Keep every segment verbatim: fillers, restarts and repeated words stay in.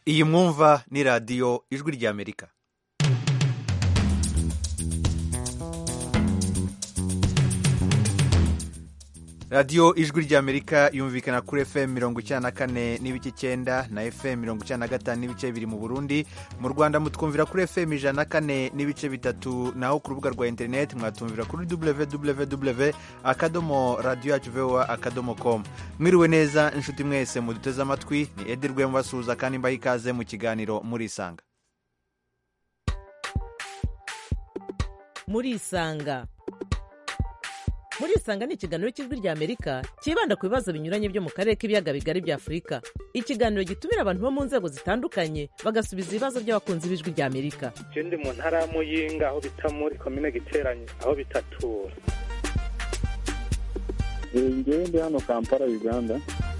iyi mwumva ni radiyo ijwi ry'Amerika. radiyo ijwi ry'Amerika yumvikana kuri F M mirongo icyenda na kane n'ibice icyenda na F M mirongo icyenda na gatanu n'ibice bibiri mu Burundi. Mu Rwanda mutwumvira kuri F M ijana na kane n'ibice bitatu, naho ku rubuga rwa interineti mwatumvira kuri w w w akadomo radiyo yacu voa akadomo com. Mwiriwe neza inshuti mwese muduteze amatwi, ni Edi Rwema basuhuza kandi mbaha ikaze mu kiganiro Murisanga. Murisanga Murisanga ni ikiganiro cy'ijwi ry'Amerika kibanda ku bibazo binyuranye byo mu karere k'ibiyaga bigari bya Afurika. Ikiganiro gitumira abantu bo mu nzego zitandukanye bagasubiza ibibazo by'abakunzi b'ijwi ry'Amerika. Je ndi mu ntara ya Muyinga aho bita muri komine Giteranyi aho bitatura. Ngewe ndi hano Kampala Uganda.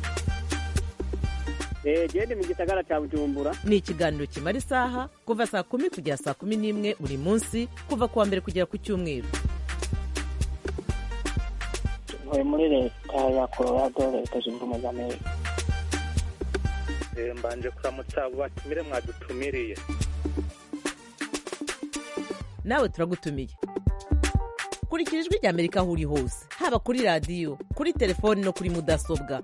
Eh je ndi mu gisagara cya Bujumbura. Ni ikiganiro kimara isaha kuva saa kumi kugera saa kumi n'imwe buri munsi kuva kuwa mbere kugera ku cyumweru. Ntuye muri leta ya Colorado, leta zunze ubumwe za Amerika. Eh mbanje kuramutsa abo batumire mwadutumiriye. Nawe turagutumiye. Kurikira ijwi ry'Amerika aho uri hose, haba kuri radiyo, kuri telefoni no kuri mudasobwa.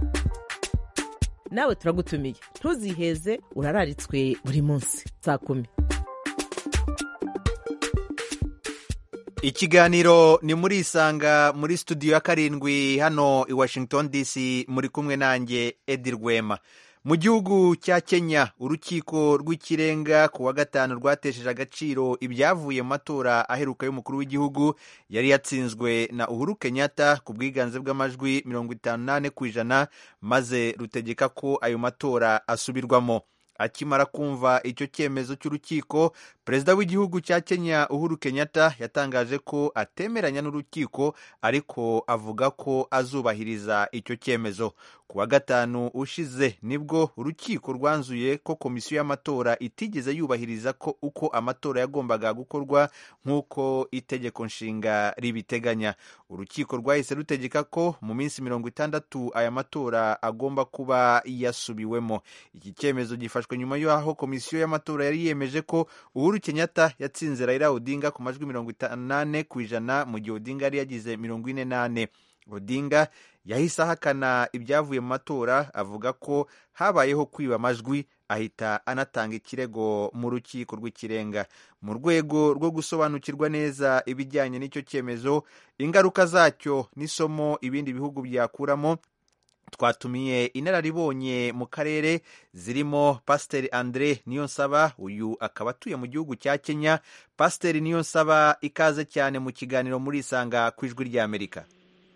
Nawe turagutumiye, ntuziheze, urararitswe buri munsi saa kumi. Ikiganiro ni Murisanga muri studio ya karindwi hano i Washington D C, muri kumwe nanjye Edi Rwema. Mu gihugu cya Kenya, urukiko rw'ikirenga ku wa gatanu rwatesheje agaciro ibyavuye mu matora aheruka y'umukuru w'igihugu yari yatsinzwe na Uhuru Kenyatta ku bwiganze bw'amajwi mirongo itanu n'ane ku ijana, maze rutegeka ko ayo matora asubirwamo. Akimara kumva icyo cyemezo cy'urukiko, perezida w'igihugu cya Kenya Uhuru Kenyatta yatangaje ko atemeranya n'urukiko, ariko avuga ko azubahiriza icyo cyemezo. Ku wa gatanu ushize nibwo urukiko rwanzuye ko komisiyo y'amatora itigeze yubahiriza ko uko amatora yagombaga gukorwa nk'uko itegeko nshinga ribiteganya. Urukiko rwahise rutegeka ko mu minsi mirongo itandatu aya matora agomba kuba yasubiwemo. Iki cyemezo gifashwe nyuma y'aho komisiyo y'amatora yari yemeje ko Uhuru Kenyatta yatsinze Raila Odinga ku majwi mirongo itanu n'ane ku ijana, mu gihe Odinga yari yagize mirongo ine n'ane. Odinga yahise ahakana ibyavuye mu matora, avuga ko habayeho kwiba amajwi, ahita anatanga ikirego mu rukiko rw'ikirenga. Mu rwego rwo gusobanukirwa neza ibijyanye n'icyo cyemezo, ingaruka zacyo n'isomo ibindi bihugu byakuramo, twatumiye inararibonye mu karere zirimo Pasiteri Andre Niyonsaba, uyu akaba atuye mu gihugu cya Kenya. Pasiteri Niyonsaba, ikaze cyane mu kiganiro Murisanga ku ijwi ry'Amerika.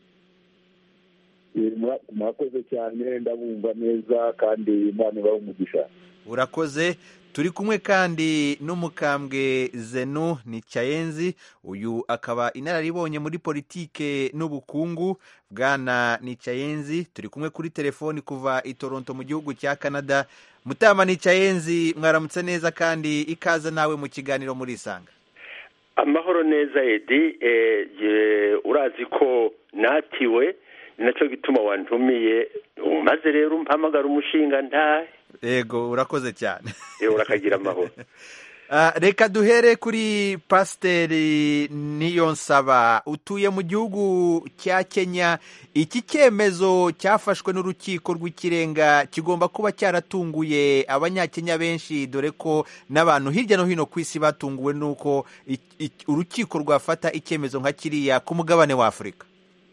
Murakoze cyane, ndabumva neza kandi Imana ibahe umugisha. Urakoze. Turi kumwe kandi n'umukambwe Zenu Nicayenzi, uyu akaba inararibonye muri politike n'ubukungu. Bwana Nicayenzi, turi kumwe kuri telefoni kuva i Toronto mu gihugu cya Canada. Mutama Nicayenzi, mwaramutse neza kandi ikaze nawe mu kiganiro Murisanga. Amahoro neza Edi. Eh, urazi ko natiwe nacyo gituma wantumiye, maze rero umpamagara umushinga ntahe. Yego, urakoze cyane. Yego, urakagira amahoro. Uh, reka duhere kuri Pasiteri Niyonsaba, utuye mu gihugu cya Kenya. Iki cyemezo cyafashwe n'urukiko rw'ikirenga kigomba kuba cyaratunguye abanyakenya benshi, dore ko n'abantu hirya no hino ku isi batunguwe n'uko urukiko rwafata icyemezo nka kiriya ku mugabane wa Afurika.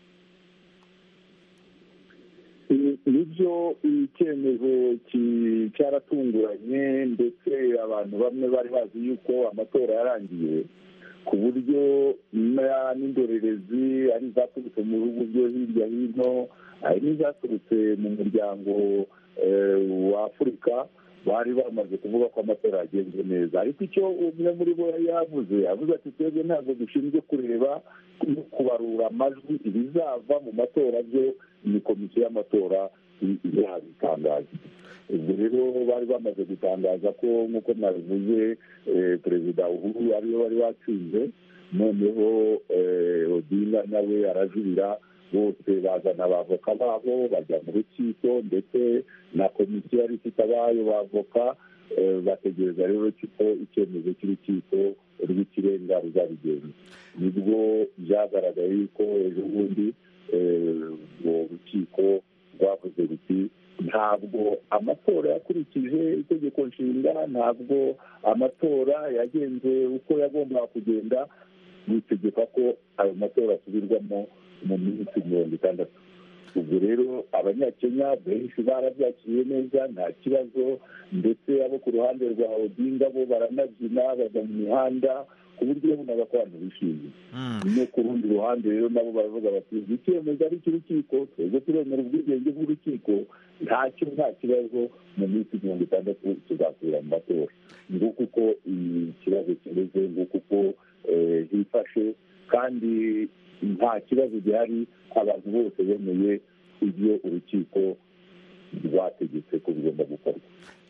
Nibyo, icyemezo cyaratunguranye, ndetse abantu bamwe bari bazi yuko amatora yarangiye, ku buryo n'indorerezi ari zaturutse mu bihugu byo hirya hino, hari n'izaturutse mu muryango wa Afurika, bari bamaze kuvuga ko amatora yagenze neza. Ariko icyo umwe muri bo yavuze, yavuze ati twebwe ntabwo dushinzwe kureba no kubarura amajwi, ibizava mu matora byo ni komisiyo y'amatora yabitangaza. Ubwo rero bari bamaze gutangaza ko nk'uko nabivuze, perezida Uhuru ariwe wari watsinze, noneho Odinga nawe arajurira bose bazana abavoka babo bajya mu rukiko, ndetse na komisiyo yari ifite abayo bavoka, bategereza rero ko icyemezo cy'urukiko rw'ikirenga ruzabigenza. Nibwo byagaragaye yuko ejo bundi urwo rukiko rwavuze ruti ntabwo amatora yakurikije itegeko nshinga, ntabwo amatora yagenze uko yagombaga kugenda, bitegeka ko ayo matora asubirwamo mu minsi mirongo itandatu. ubwo rero abanyakenya benshi barabyakiriye neza nta kibazo, ndetse abo ku ruhande rwa Odinga bo baranabyina bajya mu mihanda ku buryo babonaga ko abantu bishimye. No ku rundi ruhande rero nabo baravuga bati icyemezo ari cy'urukiko, twebwe turemera ubwigenge bw'urukiko, ntacyo nta kibazo, mu minsi mirongo itandatu tuzasubira mu matora. Nguko uko ikibazo kimeze, nguko uko hifashe, kandi nta kibazo gihari, abantu bose bemeye ibyo urukiko rwategetse ko bigomba gukorwa.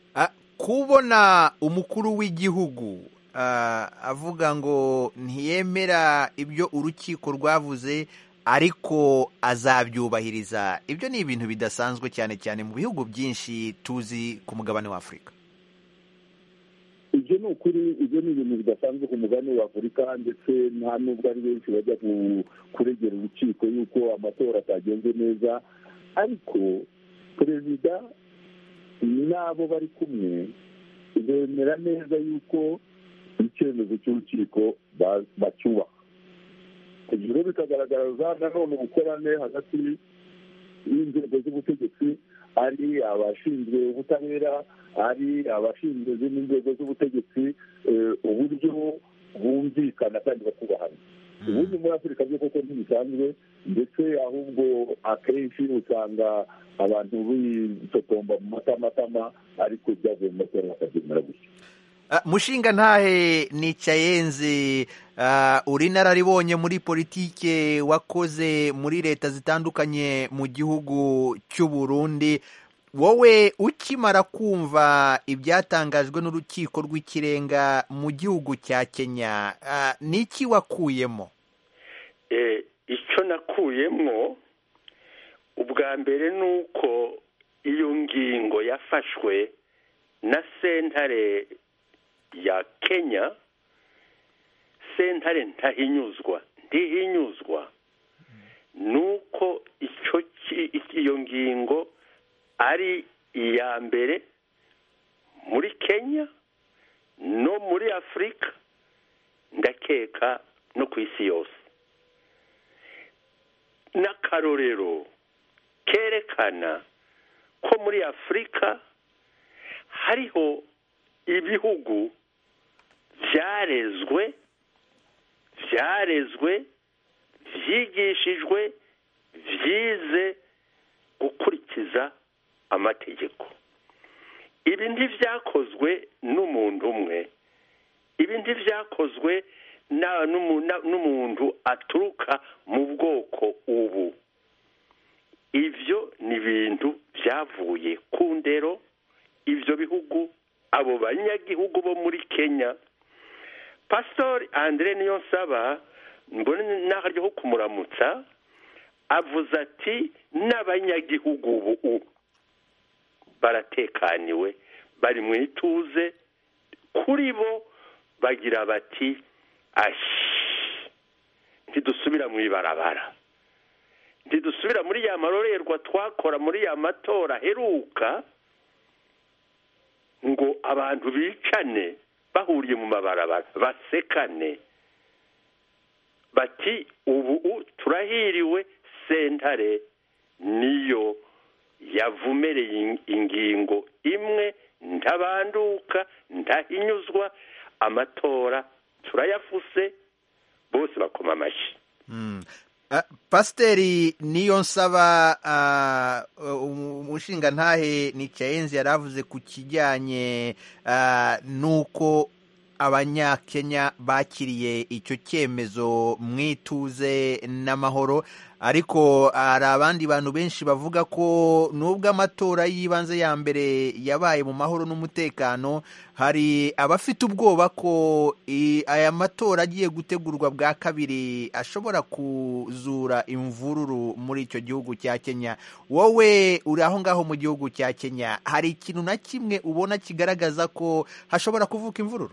Kubona umukuru w'igihugu avuga ngo ntiyemera ibyo urukiko rwavuze ariko azabyubahiriza, ibyo ni ibintu bidasanzwe cyane cyane mu bihugu byinshi tuzi ku mugabane wa Afurika. Ibyo ni ukuri, ibyo ni ibintu bidasanzwe ku mugabane wa Afurika, ndetse nta nubwo ari benshi bajya kuregera urukiko yuko amatora atagenze neza, ariko perezida n'abo bari kumwe bemera neza yuko icyemezo cy'urukiko bacyubaha. Ibyo rero bikagaragaza nanone ubukorane hagati y'inzego z'ubutegetsi, ari abashinzwe ubutabera, ari abashinzwe izindi nzego z'ubutegetsi, uburyo bumvikana kandi bakubahana. Ubundi muri Afurika byo koko ntibisanzwe, ndetse ahubwo akenshi usanga abantu bitotomba mu matamatama, ariko byavuye mu matora bakabyemera gusa. Mushinga ntahe Nicayenzi, uri inararibonye muri politike, wakoze muri leta zitandukanye mu gihugu cy'u Burundi. Wowe ukimara kumva ibyatangajwe n'urukiko rw'ikirenga mu gihugu cya Kenya, niki wakuyemo? Icyo nakuyemo ubwa mbere ni uko iyo ngingo yafashwe na sentare ya Kenya, sentare ntahinyuzwa ntihinyuzwa, nuko icyo iyo ngingo ari iya mbere muri Kenya no muri Afurika, ndakeka no ku isi yose. N'akarorero kerekana ko muri Afurika hariho ibihugu byarezwe byarezwe byigishijwe byize gukurikiza amategeko. Ibi ntibyakozwe n'umuntu umwe, ibi ntibyakozwe n'umuntu aturuka mu bwoko ubu. Ibyo ni ibintu byavuye ku ndero ibyo bihugu, abo banyagihugu bo muri Kenya. Pastor Andre Niyonsaba, mbone naharyo kumuramutsa, avuze ati n'abanyagihugu ubu baratekaniwe, bari mu ituze, kuri bo bagira bati ashi, ntidusubira mu ibarabara, ntidusubira muri ya marorerwa twakora muri ya matora heruka, ngo abantu bicane bahuriye mu mabarabara basekane. Bati ubu turahiriwe, sentare niyo yavumereye ingingo imwe, ntabanduka ntahinyuzwa, amatora turayafuse, bose bakoma amashyi. mm. Uh, Pasiteri Niyonsaba, uh, umushinga ntahe Nicayenzi yaravuze ku kijyanye uh, nuko abanyakenya bakiriye icyo cyemezo mwituze n'amahoro, ariko hari abandi bantu benshi bavuga ko nubwo amatora y'ibanze ya mbere yabaye mu mahoro n'umutekano, hari abafite ubwoba ko aya matora agiye gutegurwa bwa kabiri ashobora kuzura imvururu muri icyo gihugu cya Kenya. Wowe uri aho ngaho mu gihugu cya Kenya, hari ikintu na kimwe ubona kigaragaza ko hashobora kuvuka imvururu?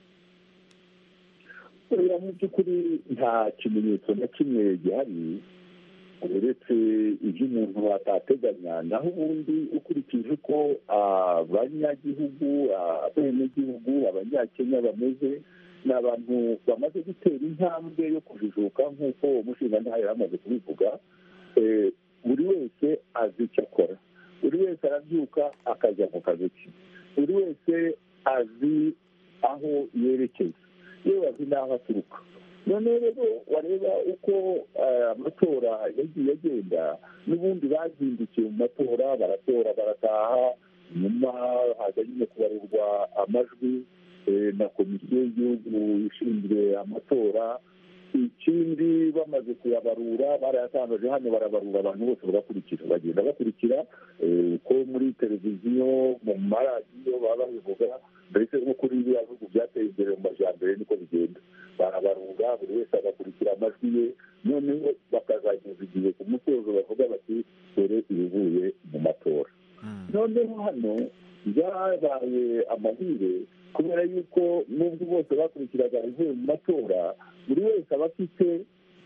Mu by'ukuri nta kimenyetso na kimwe gihari uretse ibyo umuntu atateganya, naho ubundi ukurikije uko abanyagihugu, abenegihugu, abanyakenya bameze, ni abantu bamaze gutera intambwe yo kujijuka nk'uko umushingantahe yari amaze kubivuga. Buri wese azi icyo akora, buri wese arabyuka akajya mu kazi ke, buri wese azi aho yerekeza, yewe azi n'aho aturuka. none rero wareba uko amatora yagiye agenda, n'ubundi bazindukiye mu matora, baratora barataha, nyuma haza nyine kubarurwa amajwi na komisiyo y'igihugu ishinzwe amatora. Ikindi bamaze kuyabarura barayatangaje hano, barabarura abantu bose bagakurikira, bagenda bakurikira uko muri televiziyo, mu maradiyo baba babivuga, mbese nko kuri biriya bihugu byateye imbere mu majyambere niko bigenda. Barabarura, buri wese agakurikira amajwi ye, noneho bakazageza igihe ku musozo bavuga bati dore ibivuye mu matora. Noneho hano byabaye amahire kubera yuko nubwo bose bakurikiraga ibivuye mu matora, buri wese aba afite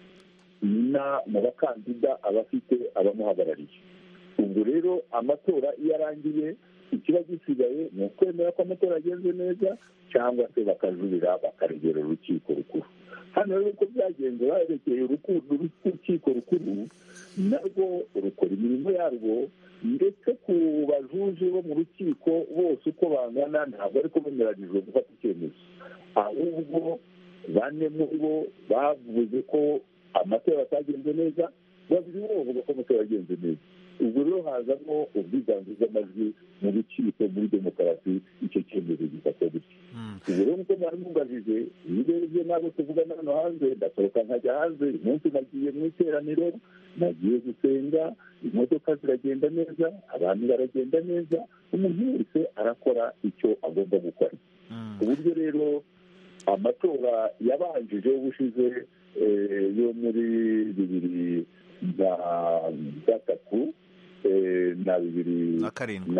na mu bakandida aba afite abamuhagarariye. Ubwo rero amatora iyo arangiye, ikiba gisigaye ni ukwemera ko amatora agenze neza, cyangwa se bakajurira bakaregera urukiko rukuru. Hano rero uko byagenze, barekeye urukiko rukuru, narwo rukora imirimo yarwo, ndetse ku bajuje bo mu rukiko bose uko bangana ntabwo ariko bemeranyijwe gufata icyemezo, ahubwo bane muri bo bavuze ko amatora atagenze neza, babiri bo bavuga ko amatora yagenze neza. ubwo rero hazamo ubwiganze bw'amajwi mu rukiko, muri demokarasi icyo cyemezo gifatwa gutya. ubu rero nk'uko mwari mugajije, iyo urebye ntabwo tuvugana hano hanze, ndasohoka nkajya hanze, umunsi nagiye mu iteraniro, nagiye gusenga, imodoka ziragenda neza, abantu baragenda neza, umuntu wese arakora icyo agomba gukora. ku buryo rero amatora yabanjije ubushize yo muri bibiri na gatatu na bibiri na karindwi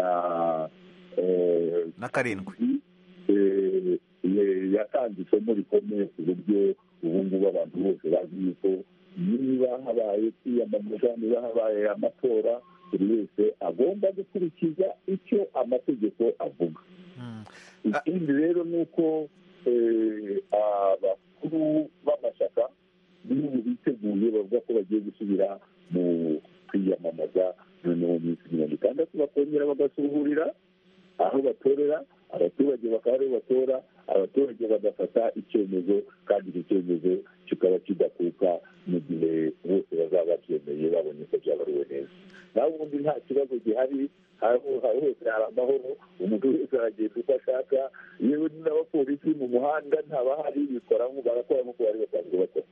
na karindwi yatanze isomo rikomeye ku buryo ubu ngubu abantu bose bazi yuko niba habaye kwiyamamaza, niba habaye amatora, buri wese agomba gukurikiza icyo amategeko avuga. ikindi rero ni uko abakuru b'amashyaka n'ubu biteguye bavuga ko bagiye gusubira mu kwiyamamaza, noneho mu minsi mirongo itandatu bakongera bagasuhurira aho batorera, abaturage bakaba aribo batora, abaturage bagafata icyemezo, kandi icyo cyemezo kikaba kidakuka mu gihe bose bazaba babyemeye babonye ko byabaruwe neza. naho ubundi nta kibazo gihari, hose hari amahoro, umuntu wese aragenda uko ashaka, yewe n'abapolisi mu muhanda ntabahari, bikora barakora nk'uko bari basanzwe bakora.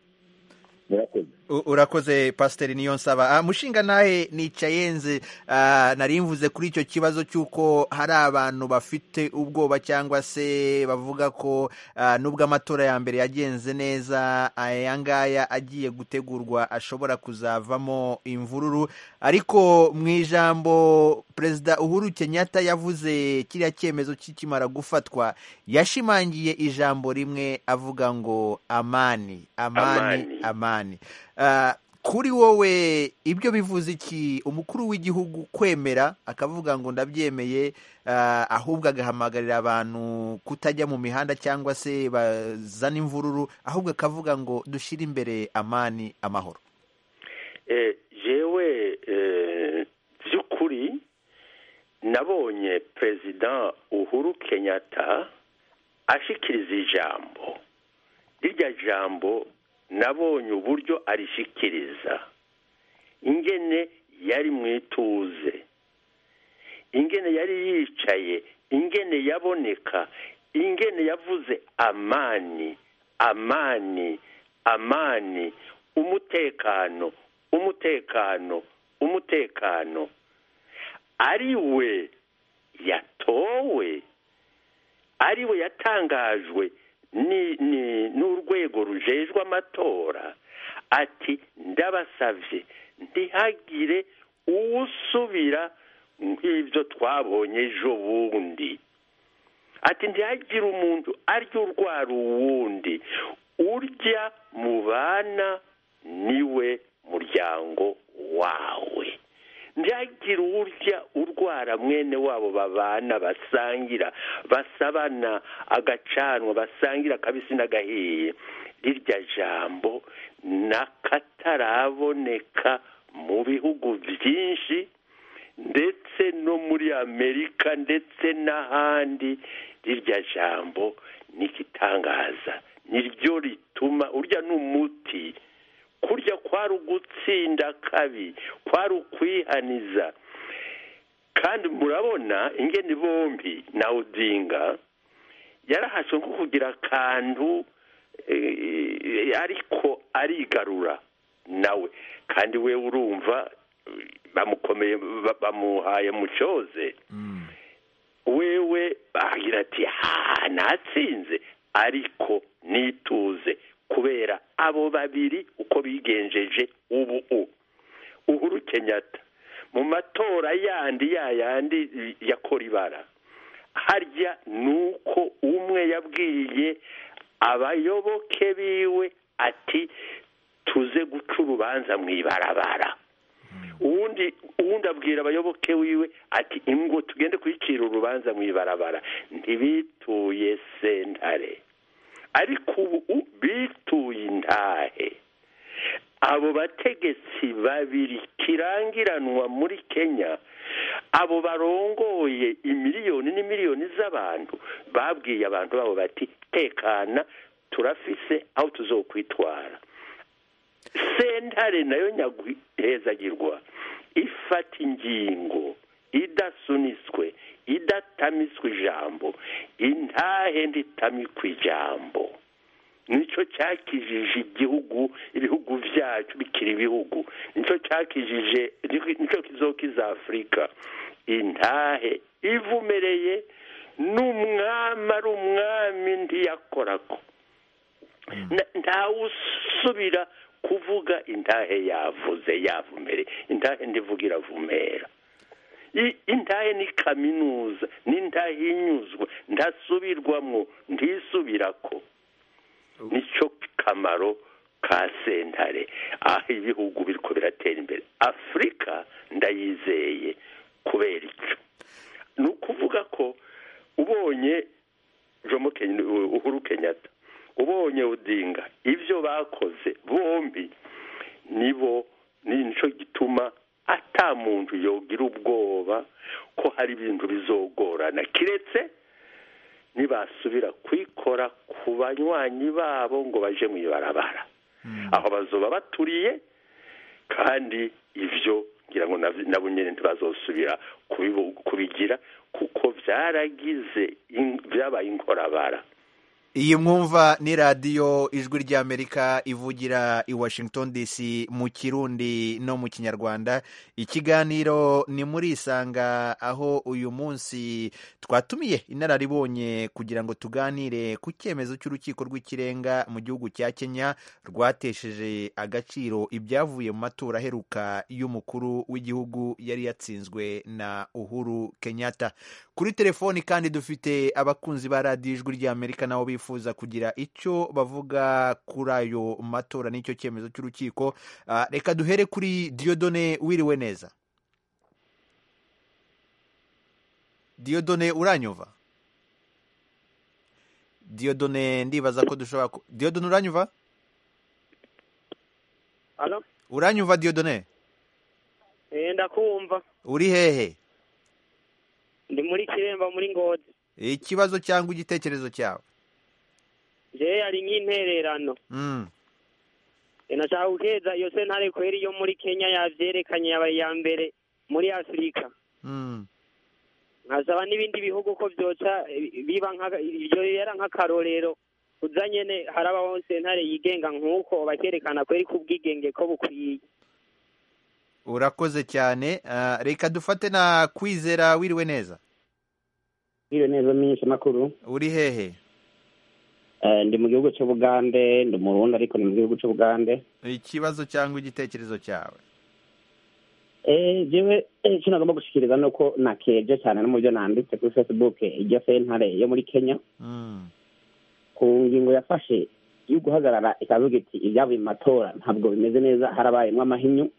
urakoze Pasiteri Niyonsaba. mushinga nawe nicayenze, nari mvuze kuri icyo kibazo cy'uko hari abantu bafite ubwoba cyangwa se bavuga ko nubwo amatora ya mbere yagenze neza, aya ngaya agiye gutegurwa ashobora kuzavamo imvururu. ariko mu ijambo Perezida Uhuru Kenyatta yavuze kiriya cyemezo kikimara gufatwa, yashimangiye ijambo rimwe avuga ngo amani amani amani. kuri wowe ibyo bivuze iki, umukuru w'igihugu kwemera akavuga ngo ndabyemeye, ahubwo agahamagarira abantu kutajya mu mihanda cyangwa se bazana imvururu, ahubwo akavuga ngo dushyire imbere amani amahoro? jewe by'ukuri nabonye Perezida Uhuru Kenyatta ashikiriza ijambo, rirya jambo nabonye uburyo arishikiriza, ingene yari mwituze, ingene yari yicaye, ingene yaboneka, ingene yavuze amani amani amani umutekano umutekano umutekano ari we yatowe ari we yatangajwe n'urwego rujejwe amatora ati ndabasavye ntihagire uwusubira nk'ibyo twabonye ejo bundi ati ntihagire umuntu arya urwara uwundi urya mu bana niwe muryango wawe ntihagire urya urwara mwene wabo babana basangira basabana agacanwa basangira akabisi n'agahiye rirya jambo n'akataraboneka mu bihugu byinshi ndetse no muri Amerika ndetse n'ahandi rirya jambo n'igitangaza niryo rituma urya n'umuti kurya kwari ugutsinda kabi kwari ukwihaniza kandi murabona ingene bombi na Odinga yarahaswe nko kugira akantu ariko arigarura nawe kandi we urumva bamukomeye bamuhaye mu cyoze wewe bagira ati ha natsinze ariko nituze kubera abo babiri uko bigenjeje ubu Uhuru Kenyatta mu matora yandi yayandi yakora ibara harya nuko umwe yabwiye abayoboke biwe ati tuze guca urubanza mu ibarabara uwundi uwundi abwira abayoboke wiwe ati ingo tugende kwicira urubanza mu ibarabara ntibituye sentare ariko ubu bituye intahe abo bategetsi babiri kirangiranwa muri Kenya abo barongoye imiliyoni n'imiliyoni z'abantu babwiye abantu babo bati tekana turafise aho tuzokwitwara sentare nayo nyagwihezagirwa ifata ingingo idasuniswe idatamiswe ijambo intahe nditamikwe ijambo nico cyakijije igihugu ibihugu byacu bikiri ibihugu nico cyakijije nico kizokiza Afrika intahe ivumereye n'umwami ari umwami ndiyakorako nta usubira kuvuga intahe yavuze yavumere intahe ndivugira vumera intahe ni kaminuza n'intahe inyuzwa ndasubirwamwo ndisubirako nico kamaro ka sentare aho ibihugu biriko biratera imbere Afrika ndayizeye kubera icyo ni ukuvuga ko ubonye Jomo Uhuru Kenyatta ubonye Odinga ibyo bakoze bombi nibo nico gituma ata muntu yogira ubwoba ko hari ibintu bizogorana kiretse nibasubira kwikora ku banywanyi babo ngo baje mu ibarabara aho bazoba baturiye kandi ivyo ngira ngo nabo nyene ntibazosubira kubigira kuko vyaragize vyabaye inkorabara. Iyi mwumva ni radiyo ijwi ry'Amerika ivugira i Washington D C mu Kirundi no mu Kinyarwanda. Ikiganiro ni muri Isanga, aho uyu munsi twatumiye inararibonye kugira ngo tuganire ku cyemezo cy'urukiko rw'ikirenga mu gihugu cya Kenya rwatesheje agaciro ibyavuye mu matora aheruka y'umukuru w'igihugu yari yatsinzwe na Uhuru Kenyatta. Kuri telefoni kandi dufite abakunzi ba radiyo ijwi ry'Amerika nabo bifuza kugira icyo bavuga kuri ayo matora n'icyo cyemezo cy'urukiko. Uh, reka duhere kuri Diodone. Wiriwe neza Diodone, uranyumva? Diodone, ndibaza ko dushobora ku... Diodone, uranyumva? Halo? Uranyumva Diodone? Eh, ndakumva. Uri hehe? Ndi muri Kiremba muri Ngozi. Ikibazo cyangwa igitekerezo cyawe? Je ari nk'intererano. Mm. Nashaka gukeza iyo sentare kweri yo muri Kenya yavyerekanye yabaye ya mbere muri Afrika. Mm. nkasaba n'ibindi bihugu ko byoca biba ibyo yera nk'akarorero uza nyene harabaho sentare yigenga nk'uko bakerekana kweri ku bwigenge ko bukwiye. Urakoze cyane. Uh, reka dufate na Kwizera. Wiriwe neza? Wiriwe neza menyesha makuru. Uri hehe? Uh, ndi mu gihugu cy'Ubugande, ndi mu Burundi ariko ni mu gihugu cy'Ubugande. Ikibazo cyangwa igitekerezo cyawe? Eh jewe icyo nagomba gushikiriza nuko nakeje cyane no mu byo nanditse kuri Facebook ijya sentare yo muri Kenya. Mm. Ku ngingo yafashe yo guhagarara ikavuga iti ibyavuye mu matora ntabwo bimeze neza, harabayemo amahinyu.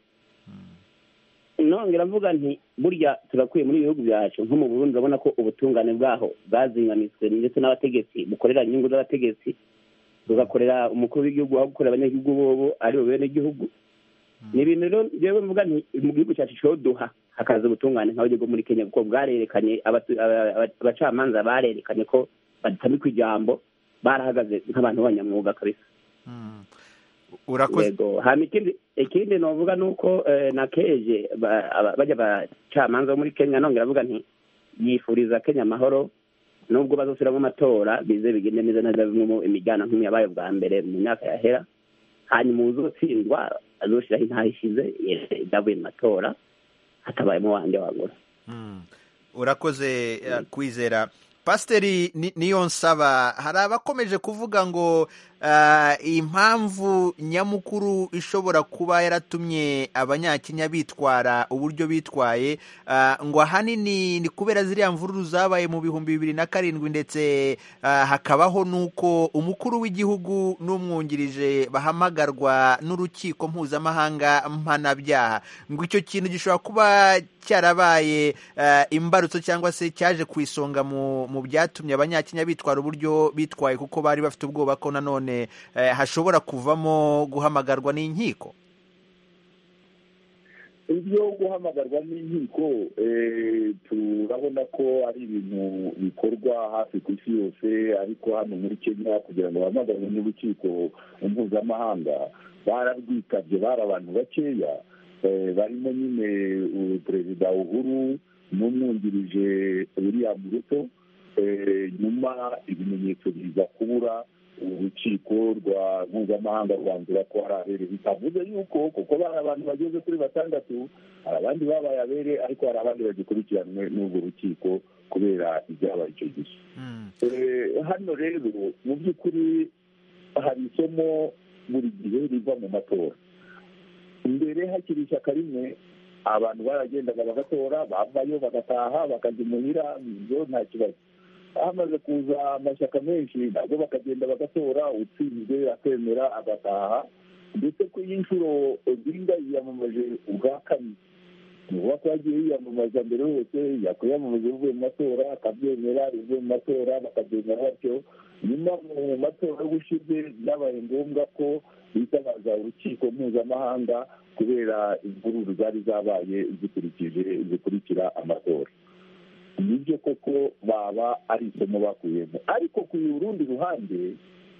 Nongera mvuga nti burya turakwiye muri ibihugu byacu nko mu Burundi urabona ko ubutungane bwaho bwazinganitswe ndetse n'abategetsi bukorera inyungu z'abategetsi, tugakorera umukuru w'igihugu aho gukorera abanyagihugu bobo ari bo bene igihugu. Ni ibintu rero jewe mvuga nti mu gihugu cyacu cyo duha hakaza ubutungane nkaho gihugu muri Kenya kuko bwarerekanye abacamanza barerekanye ko badatamika ijambo, barahagaze nk'abantu b'abanyamwuga kabisa. Mm. Urakoze. Hama ikindi ikindi novuga nuko nakeje bajya bacamanza muri Kenya nongera avuga nti yifuriza Kenya amahoro nubwo bazosubira mu matora bize bigende neza neza bimwe imijyana nk'imwe yabaye bwa mbere mu myaka yahera, hanyuma uzotsindwa azoshiraho intahishize yavuye mu matora hatabayemo wanje wagura. Mm. Urakoze uh, Kwizera. Pasiteri Niyonsaba, hari abakomeje kuvuga ngo uh, impamvu nyamukuru ishobora kuba yaratumye abanyakenya bitwara uburyo bitwaye uh, ngo ahanini ni kubera ziriya mvururu zabaye mu bihumbi bibiri na karindwi ndetse uh, hakabaho nuko umukuru w'igihugu n'umwungirije bahamagarwa n'urukiko mpuzamahanga mpanabyaha, ngo icyo kintu gishobora kuba cyarabaye uh, imbarutso cyangwa se cyaje ku isonga mu mu byatumye abanyakenya bitwara uburyo bitwaye kuko bari bafite ubwoba ko nanone eh, hashobora kuvamo guhamagarwa n'inkiko. Ibyo guhamagarwa n'inkiko eh, turabona ko ari ibintu bikorwa hafi ku isi yose, ariko hano muri Kenya kugira ngo bahamagarwe n'urukiko mpuzamahanga bararwitabye, bari abantu bakeya, eh, barimo nyine perezida Uhuru n'umwungirije William Ruto. Nyuma ibimenyetso biza kubura, urukiko rwa mpuzamahanga rwanzura ko hari abere, bitavuze yuko kuko bari abantu bageze kuri batandatu, hari abandi babaye abere ariko hari abandi bagikurikiranwe n'urwo rukiko kubera ibyabaye icyo gihe. Hano rero mu by'ukuri hari isomo buri gihe riva mu matora. Imbere hakiri ishyaka rimwe abantu baragendaga bagatora, bavayo bagataha bakajya imuhira, ibyo nta kibazo. Hamaze kuza amashyaka menshi nabwo bakagenda bagatora, utsinze akemera agataha, ndetse ko iyi nshuro Odinga yiyamamaje ubwa kabiri. Ni ukuvuga ko yagiye yiyamamaza mbere hose, yakwiyamamaza uvuye mu matora akabyemera, uvuye mu matora bakabyemera batyo. Nyuma mu matora y'ubushize byabaye ngombwa ko bitabaza urukiko mpuzamahanga kubera imvururu zari zabaye zikurikije zikurikira amatora. Nibyo koko baba ari isomo bakuyemo, ariko ku rundi ruhande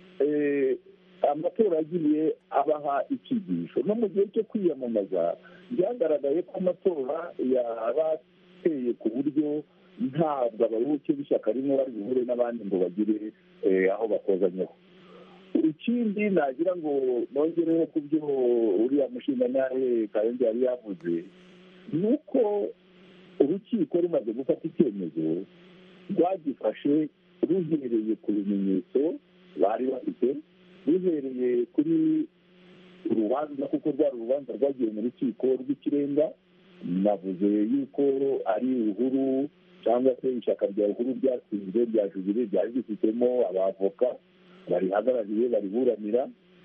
amatora agiye abaha icyigisho. No mu gihe cyo kwiyamamaza byagaragaye ko amatora yabateye ku buryo ntabwo abayoboke b'ishyaka rimwe bari buhure n'abandi ngo bagire aho bakozanyeho. Ikindi nagira ngo nongereho ku byo uriya mushingantahe Karenzi yari yavuze, ni uko urukiko rumaze gufata icyemezo rwagifashe ruhereye ku bimenyetso bari bafite, ruhereye kuri urubanza kuko rwari urubanza rwagiye mu rukiko rw'ikirenga. Navuze yuko ari Uhuru cyangwa se ishyaka rya Uhuru ryatsinze rya Jubilee ryari rifitemo abavoka barihagarariye bariburanira,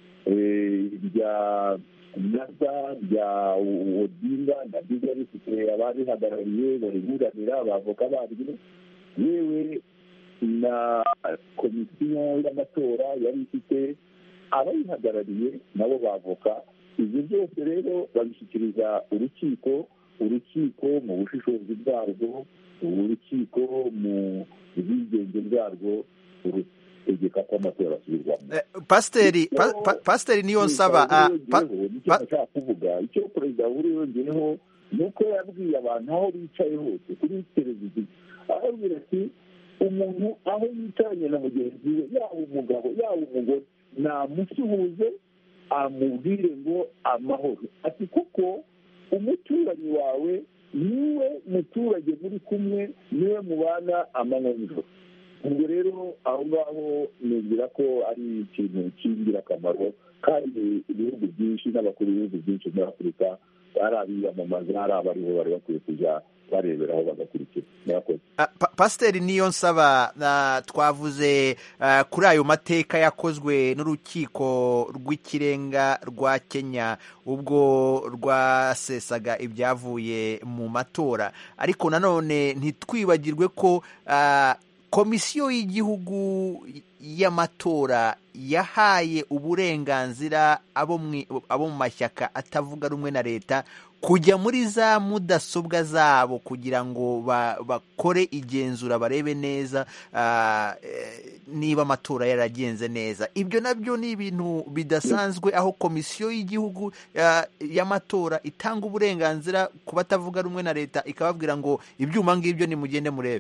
irya naza rya Odinga nabyo ryari rifite abarihagarariye bariburanira abavoka baryo, yewe na komisiyo y'amatora yari ifite abayihagarariye nabo bavoka. Ibyo byose rero babishyikiriza urukiko, urukiko mu bushishozi bwarwo, urukiko mu bwigenge bwarwo rutegeka ko amatora asubirwamo. Pasiteri Pasiteri Niyonsaba, nshaka kuvuga icyo perezida Uhuru yongeyeho ni uko yabwiye abantu aho bicaye hose kuri televiziyo arabwira ati umuntu aho yicaranye na mugenzi we yaba umugabo yaba umugore namusuhuze amubwire ngo amahoro. Ati kuko umuturanyi wawe niwe muturage muri kumwe, niwe mubana amanywa n'ijoro. ubwo rero aho ngaho nibwira ko ari ikintu cy'ingirakamaro, kandi ibihugu byinshi n'abakuru b'ibihugu byinshi muri afurika ari abiyamamaza, ari abariho bari bakwiye kujya bareberaho bagakurikira. murakoze. Pasiteri Niyonsaba, twavuze kuri ayo mateka yakozwe n'urukiko rw'ikirenga rwa Kenya ubwo rwasesaga ibyavuye mu matora, ariko nanone ntitwibagirwe ko komisiyo y'igihugu y'amatora yahaye uburenganzira abo mu mashyaka atavuga rumwe na leta kujya muri za mudasobwa zabo kugira ngo bakore igenzura, barebe neza niba amatora yaragenze neza. Ibyo nabyo ni ibintu bidasanzwe, aho komisiyo y'igihugu y'amatora itanga uburenganzira ku batavuga rumwe na leta, ikababwira ngo ibyuma ngibyo nimugende murebe.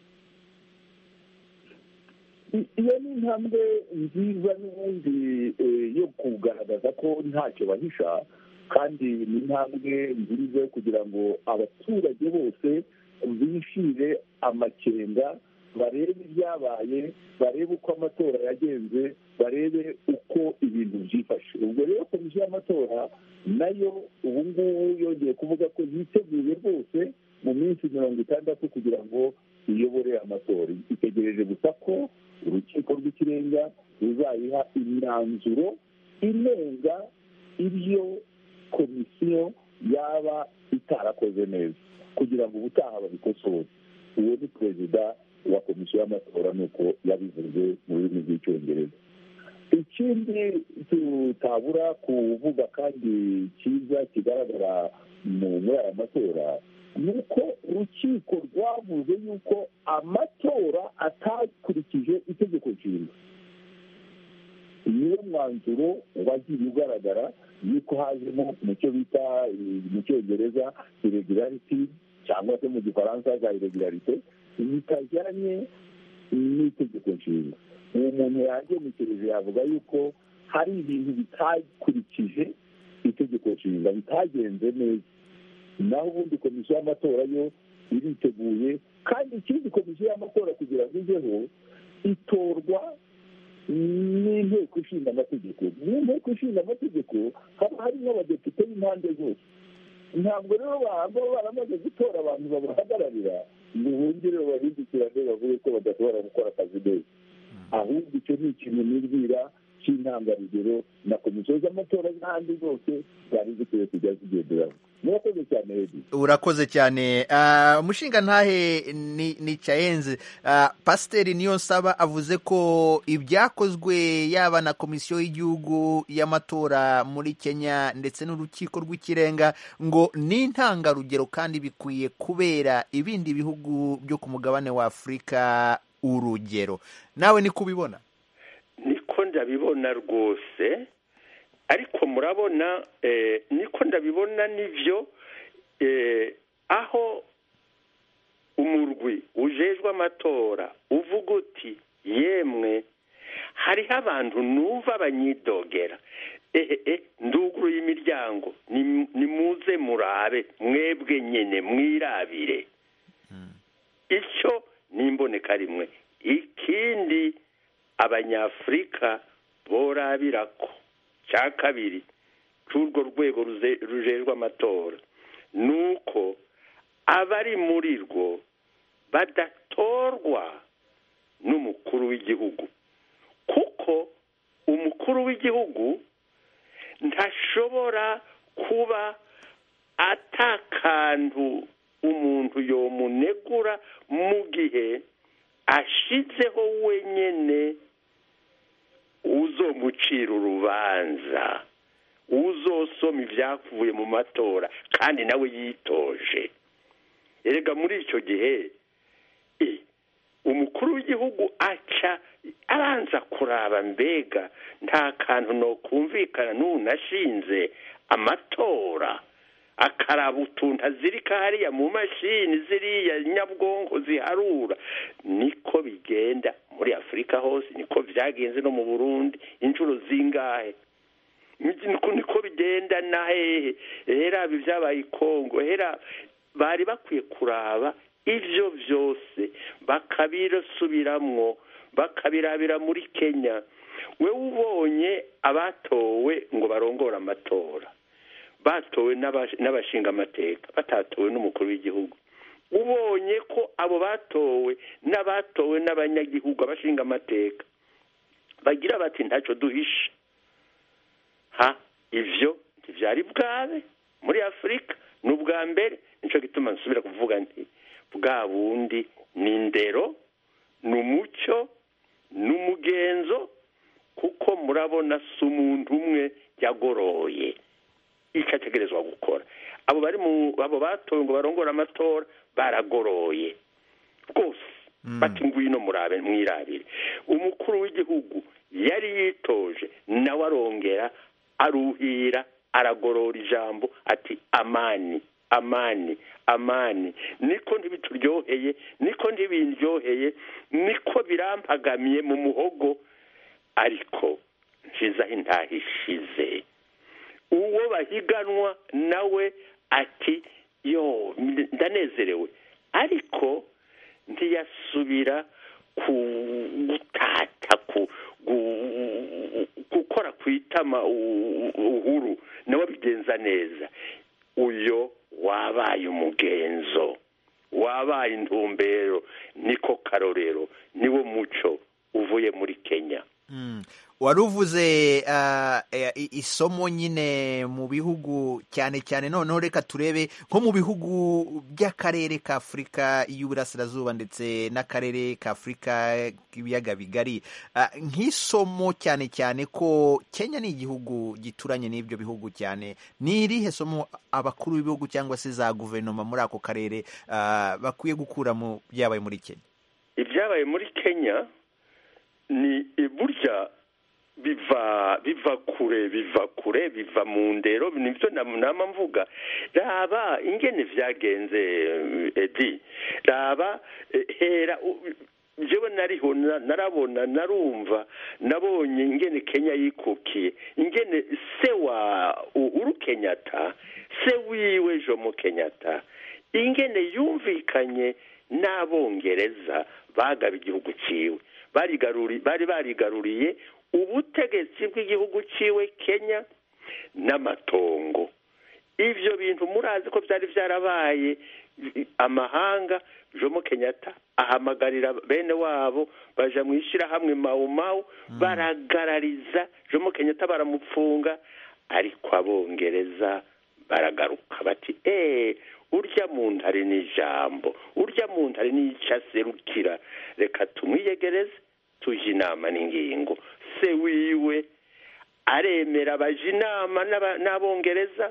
iyo ni intambwe nziza n'ubundi yo kugaragaza ko ntacyo bahisha, kandi ni intambwe nziza yo kugira ngo abaturage bose bishire amakenga, barebe ibyabaye, barebe uko amatora yagenze, barebe uko ibintu byifashe. ubwo rero komisiyo y'amatora nayo ubu ngubu yongeye kuvuga ko yiteguye rwose mu minsi mirongo itandatu kugira ngo iyobore amatora. itegereje gusa ko urukiko rw'ikirenga ruzayiha imyanzuro inenga ibyo komisiyo yaba itarakoze neza, kugira ngo ubutaha babikosore. uwo ni perezida wa komisiyo y'amatora nuko yabivuze mu rurimi rw'icyongereza. ikindi tutabura kuvuga kandi cyiza kigaragara muri aya matora ni uko urukiko rwavuze yuko amatora atakurikije itegeko nshinga. niwo mwanzuro wagiye ugaragara yuko hajemo mu cyo bita mu cyongereza irregularity cyangwa se mu gifaransa za irregularite bitajyanye n'itegeko nshinga. uwo muntu yagenekereje yavuga yuko hari ibintu bitakurikije itegeko nshinga, bitagenze neza. naho ubundi komisiyo y'amatora yo iriteguye, kandi ikindi komisiyo y'amatora kugira ngo ijyeho itorwa n'inteko ishinga amategeko. mu nteko ishinga amategeko haba harimo abadepite b'impande zose. ntabwo rero baba baramaze gutora abantu babahagararira ngo bongere babahindukirane bavuge ko badashobora gukora akazi neza. ahubwo icyo ni ikintu nibwira cy'intangarugero na komisiyo z'amatora n'ahandi zose zari zikwiye kujya zigenderaho. murakoze cyane Edi. urakoze cyane. umushinga ntahe ni Chayenze. Pasiteri Niyonsaba avuze ko ibyakozwe yaba na komisiyo y'igihugu y'amatora muri Kenya ndetse n'urukiko rw'ikirenga ngo ni intangarugero, kandi bikwiye kubera ibindi bihugu byo ku mugabane wa Afurika urugero. nawe ni kubibona? niko ndabibona rwose, ariko murabona niko ndabibona nivyo, aho umurwi ujejwe amatora uvuga uti yemwe hariho abantu numva banyidogera, ehe nduguruye imiryango, nimuze murabe mwebwe nyene mwirabire. icyo nimboneka rimwe. ikindi abanyafurika borabirako cya kabiri cy'urwo rwego rujejwe amatora nuko abari muri rwo badatorwa n'umukuru w'igihugu, kuko umukuru w'igihugu ntashobora kuba atakantu umuntu yomunegura mu gihe ashizeho wenyene uzomucira urubanza, uzosoma ibyavuye mu matora kandi nawe yitoje. erega muri icyo gihe umukuru w'igihugu aca abanza kuraba mbega nta kantu no kumvikana n'ubu nashinze amatora akaraba utuntu azirika hariya mu mashini ziriya nyabwonko ziharura. Niko bigenda muri Afurika hose, niko vyagenze no mu Burundi inshuro zingahe. Niko niko bigenda na hehe hera bivyabaye Kongo. Hera bari bakwiye kuraba ivyo vyose bakabirasubiramwo, bakabirabira muri Kenya. We ubonye abatowe ngo barongora amatora, batowe n'abashinga amateka, batatowe n'umukuru w'igihugu. Ubonye ko abo batowe n'abatowe n'abanyagihugu, abashinga amateka bagira bati ntaco duhisha. Ha, ivyo ntivyari bwabe muri Afurika n'ubwa mbere. Nico gituma nsubira kuvuga nti bwa bundi ni indero, n'umuco, n'umugenzo, kuko murabona si umuntu umwe yagoroye icyo ategerezwa gukora. Abo bari mu abo batowe ngo barongora amatora baragoroye rwose. Bati ngwino murabe mwirabire. Umukuru w'igihugu yari yitoje nawe arongera aruhira, aragorora ijambo ati amani amani amani. Niko ntibituryoheye, niko ntibindyoheye, niko birampagamiye mu muhogo, ariko nshizaho intahishize. Uwo bahiganwa nawe ati yo ndanezerewe, ariko ntiyasubira ku gutata ku gukora kwitama uhuru, nawe bigenza neza. Uyo wabaye umugenzo, wabaye intumbero, niko karorero, niwo muco uvuye muri Kenya. Mm. Waruvuze uh, isomo nyine mu bihugu cyane cyane. Noneho reka turebe nko mu bihugu by'akarere ka Afurika y'Uburasirazuba ndetse n'akarere ka Afurika k'ibiyaga bigari. Uh, nk'isomo cyane cyane ko Kenya ni igihugu gituranye n'ibyo bihugu cyane, ni irihe somo abakuru b'ibihugu cyangwa se za guverinoma muri ako karere uh, bakwiye gukura mu byabaye muri Kenya? Ibyabaye muri Kenya ni burya biva biva kure biva kure biva mu ndero. Nivyo nama mvuga. Raba ingene vyagenze Edi, raba hera jewe nariho narabona narumva nabonye ingene Kenya yikukiye, ingene se wa Uhuru Kenyatta, se wiwe Jomo Kenyatta, ingene yumvikanye n'Abongereza bagaba igihugu ciwe, barigaruri bari barigaruriye ubutegetsi bw'igihugu ciwe Kenya n'amatongo. Ivyo bintu murazi ko byari byarabaye amahanga. Jomo Kenyatta ahamagarira bene wabo baja mwishira hamwe Mau Mau, mm. baragarariza Jomo Kenyatta, baramupfunga, ariko Abongereza baragaruka bati eh urya muntu ari n'ijambo, urya muntu ari n'icaserukira, reka tumwiyegereze tuje inama n'ingingo. Se wiwe aremera baje inama n'Abongereza,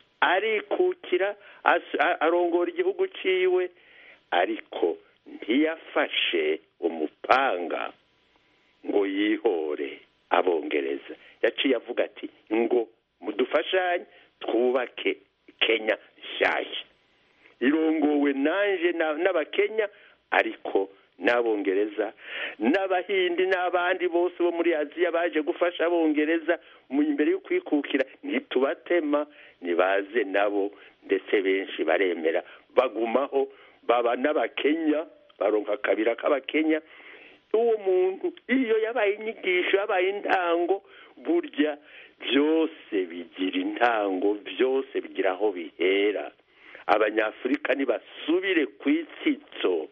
arikukira arongora igihugu ciwe, ariko ntiyafashe umupanga ngo yihore Abongereza. Yaciye avuga ati ngo mudufashanye twubake Kenya nshyashya, irongowe nanje n'Abakenya, ariko n'Abongereza n'Abahindi n'abandi bose bo muri Aziya baje gufasha Abongereza mu imbere yo kwikukira. Ntitubatema, nibaze nabo, ndetse benshi baremera bagumaho, baba n'Abakenya, baronka kabira k'Abakenya. Uwo muntu iyo yabaye inyigisho, yabaye intango, burya byose bigira intango, byose bigira aho bihera. Abanyafurika nibasubire kwitsitso,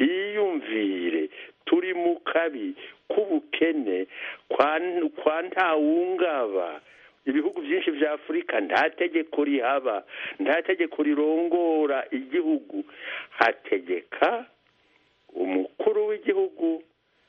biyumvire turi mu kabi k'ubukene kwa ntawungaba. Ibihugu byinshi vya Afurika nta tegeko rihaba, nta tegeko rirongora igihugu. Hategeka umukuru w'igihugu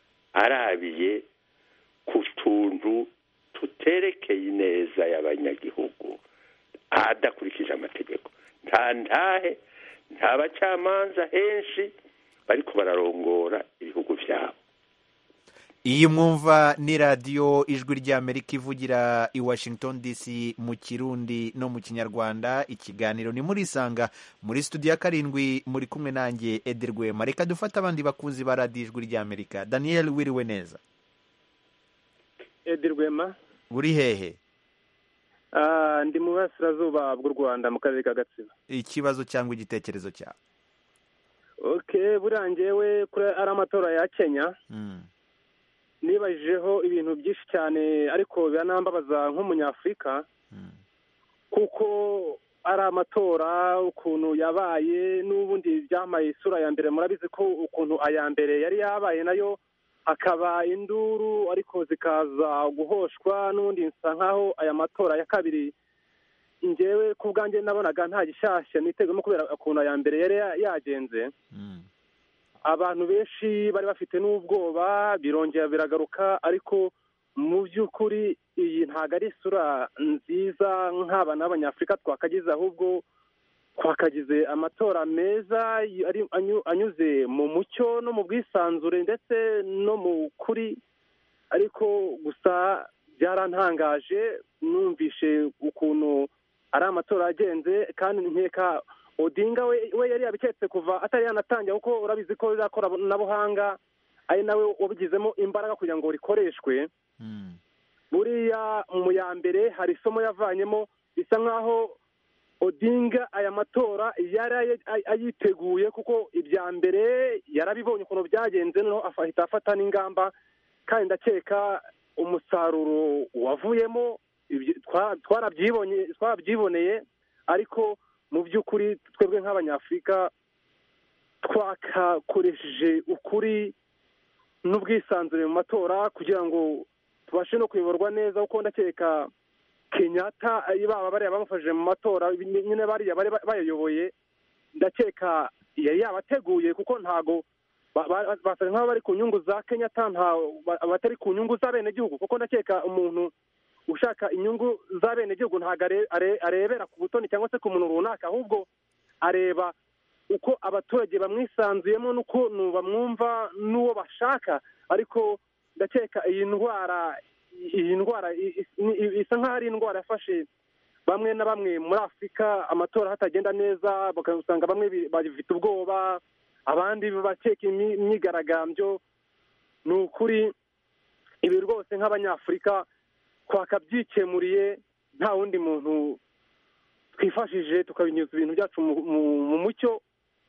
arabiye ku tuntu tuterekeye ineza y'abanyagihugu, adakurikije amategeko. Nta ntahe, nta bacamanza henshi bariko bararongora ibihugu vyabo. iyi mwumva ni radiyo ijwi ry'Amerika ivugira i Washington D C mu Kirundi no mu Kinyarwanda. Ikiganiro ni muri Isanga, muri studio ya karindwi muri kumwe nanjye Edi Rwema. Reka dufate abandi bakunzi ba radiyo ijwi ry'Amerika. Daniel, wiriwe neza? Edi Rwema. Uri hehe? Uh, ndi mu burasirazuba bw'u Rwanda mu karere ka Gatsibo. Ikibazo cyangwa igitekerezo cyawe? Okay, burangewe kuri ari amatora ya Kenya. Mm. Nibajijeho ibintu byinshi cyane ariko biranambabaza nk'umunyafrika. Mm. Kuko ari amatora ukuntu yabaye n'ubundi byamaye isura ya mbere, murabizi ko ukuntu aya mbere yari yabaye nayo hakaba induru ariko zikaza guhoshwa, n'ubundi nsa nkaho aya matora ya kabiri njyewe ku bwanjye nabonaga nta gishyashya nitegamo kubera ukuntu aya mbere yari yagenze. Mm. Abantu benshi bari bafite n'ubwoba birongera biragaruka, ariko mu by'ukuri iyi ntabwo ari isura nziza nk'abana b'Abanyafurika twakagize, ahubwo twakagize amatora meza anyuze mu mucyo no mu bwisanzure ndetse no mu kuri. Ariko gusa byarantangaje, numvishe ukuntu ari amatora agenze, kandi nkeka Odinga we, we yari yabiketse kuva atari yanatangira, kuko urabizi ko zakora nabuhanga ari nawe wabigizemo imbaraga kugira ngo rikoreshwe. Mm. Buriya mu ya mbere hari isomo yavanyemo, bisa nkaho Odinga aya matora yari ayiteguye, kuko ibya mbere yarabibonye ukuntu byagenze, noneho afahita afata n'ingamba, kandi ndakeka umusaruro wavuyemo twarabyibonye twarabyiboneye. Ariko mu by'ukuri twebwe nk'Abanyafurika twakakoresheje ukuri n'ubwisanzure mu matora kugira ngo tubashe no kuyoborwa neza, kuko ndakeka Kenyatta baba bariya bamufashije mu matora nyine bariya bari bayayoboye, ndakeka yari yabateguye, kuko ntago basa nk'aho bari ku nyungu za Kenyatta, nta batari ku nyungu z'abenegihugu, kuko ndakeka umuntu ushaka inyungu z'abenegihugu ntago arebera ku butoni cyangwa se ku muntu runaka, ahubwo areba uko abaturage bamwisanzuyemo n'ukuntu bamwumva n'uwo bashaka. Ariko ndakeka iyi ndwara iyi ndwara isa nk'aho ari indwara yafashe bamwe na bamwe muri Afurika, amatora hatagenda neza bagasanga bamwe bafite ubwoba, abandi bakeka imyigaragambyo. Ni ukuri ibi rwose nk'Abanyafurika twakabyikemuriye, nta wundi muntu twifashije tukabinyuza ibintu byacu mu mucyo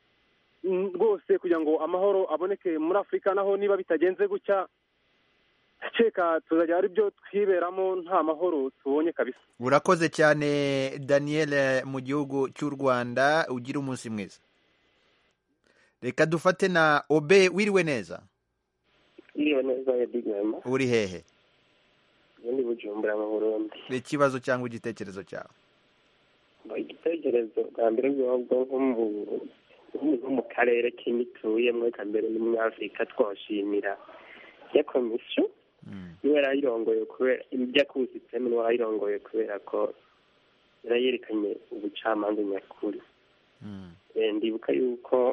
rwose, kugira ngo amahoro aboneke muri Afurika. Naho niba bitagenze gutya, ceka tuzajya ari byo twiberamo, nta mahoro tubonye kabisa. Urakoze cyane Daniel mu gihugu cy'u Rwanda, ugira umunsi mwiza. Reka dufate na Obe, wiriwe neza? Wiriwe neza Edi Rwema. Uri hehe? Ndi Bujumbura mu Burundi. Ikibazo cyangwa igitekerezo cyawe? Igitekerezo bwa mbere bw'ubwo nko mu karere k'imituye muri kambere n'umunyafurika twashimira ya komisiyo niwe yarayirongoye kubera ibyo akusitsemo, niwe yarayirongoye kubera ko yarayerekanye ubucamanza nyakuri. Ndibuka yuko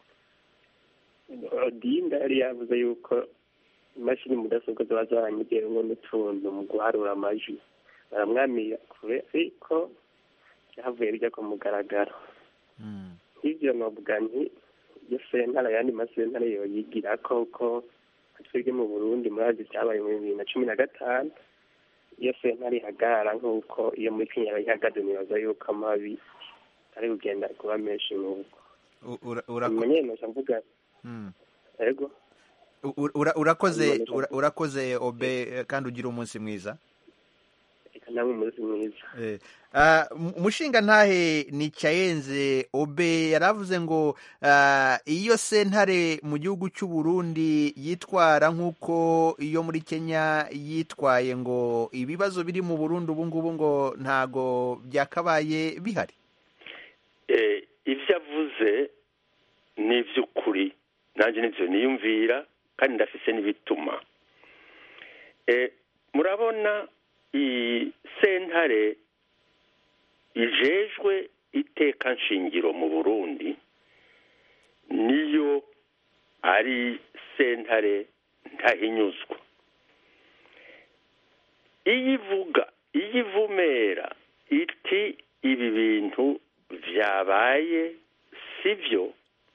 Odinga yari yavuze yuko imashini mudasobwa ziba zaranyigiyemo n'utuntu mu guharura amajwi, baramwamira kure, ariko yahavuye bijya ku mugaragaro. Hivyo novuga nti iyo sentare ayandi masentare yoyigira koko twebwe mu Burundi murazi cyabaye mu bibiri na cumi na gatanu, iyo sentare ihagarara nk'uko iyo muri Kenya ihagaze, nibaza yuko amabi ari kugenda kuba menshi n'ubwo urakoze mvuga. Yego, urakoze urakoze Obe, kandi ugira umunsi mwiza. Namwe umunsi mwiza. Umushinga ntahe ni Cyayenze Obe yaravuze ngo iyo sentare mu gihugu cy'u Burundi yitwara nk'uko iyo muri Kenya yitwaye, ngo ibibazo biri mu Burundi ubu ngubu ngo ntago byakabaye bihari. Ibyo avuze ni iby'ukuri, nanjye nibyo niyumvira kandi ndafise n'ibituma. Murabona iyi sentare ijejwe iteka nshingiro mu Burundi niyo ari sentare ntahinyuzwa, iyo ivuga iyo ivumera iti ibi bintu byabaye sivyo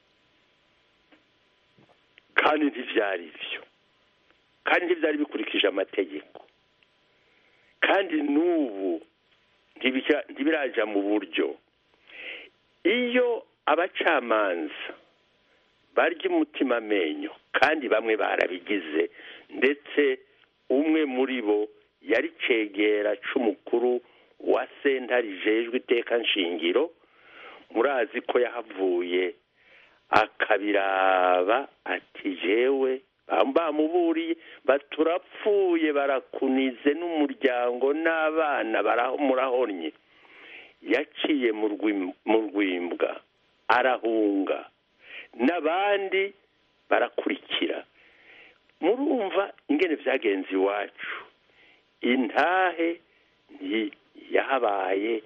kandi ntibyari byo kandi ntibyari bikurikije amategeko kandi n'ubu ntibiraja mu buryo. Iyo abacamanza barya umutima amenyo kandi bamwe barabigize ndetse umwe muri bo yari cegera c'umukuru wa sentare ijejwe iteka nshingiro, murazi ko yahavuye akabiraba ati jewe bamuburiye baturapfuye barakunize n'umuryango n'abana baramurahonye. Yaciye mu rwimbwa arahunga n'abandi barakurikira. Murumva ingene vyagenze iwacu, intahe yahabaye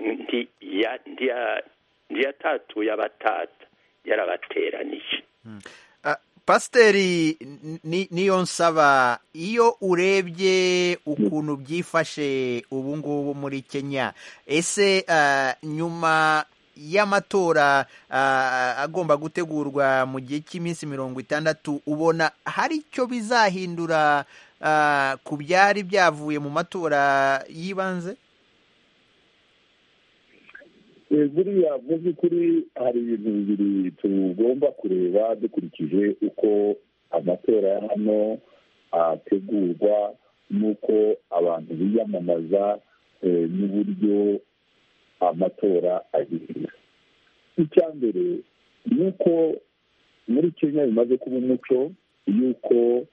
ntiyatatuye abatata yarabateranije. Pasiteri niyo nsaba, iyo urebye ukuntu byifashe ubu ngubu muri Kenya, ese nyuma y'amatora agomba gutegurwa mu gihe cy'iminsi mirongo itandatu, ubona hari icyo bizahindura ku byari byavuye mu matora y'ibanze? buriya mu by'ukuri hari ibintu bibiri tugomba kureba dukurikije uko amatora ya hano ategurwa n'uko abantu biyamamaza n'uburyo amatora agenda. Icya mbere ni uko muri Kenya bimaze kuba umuco y'uko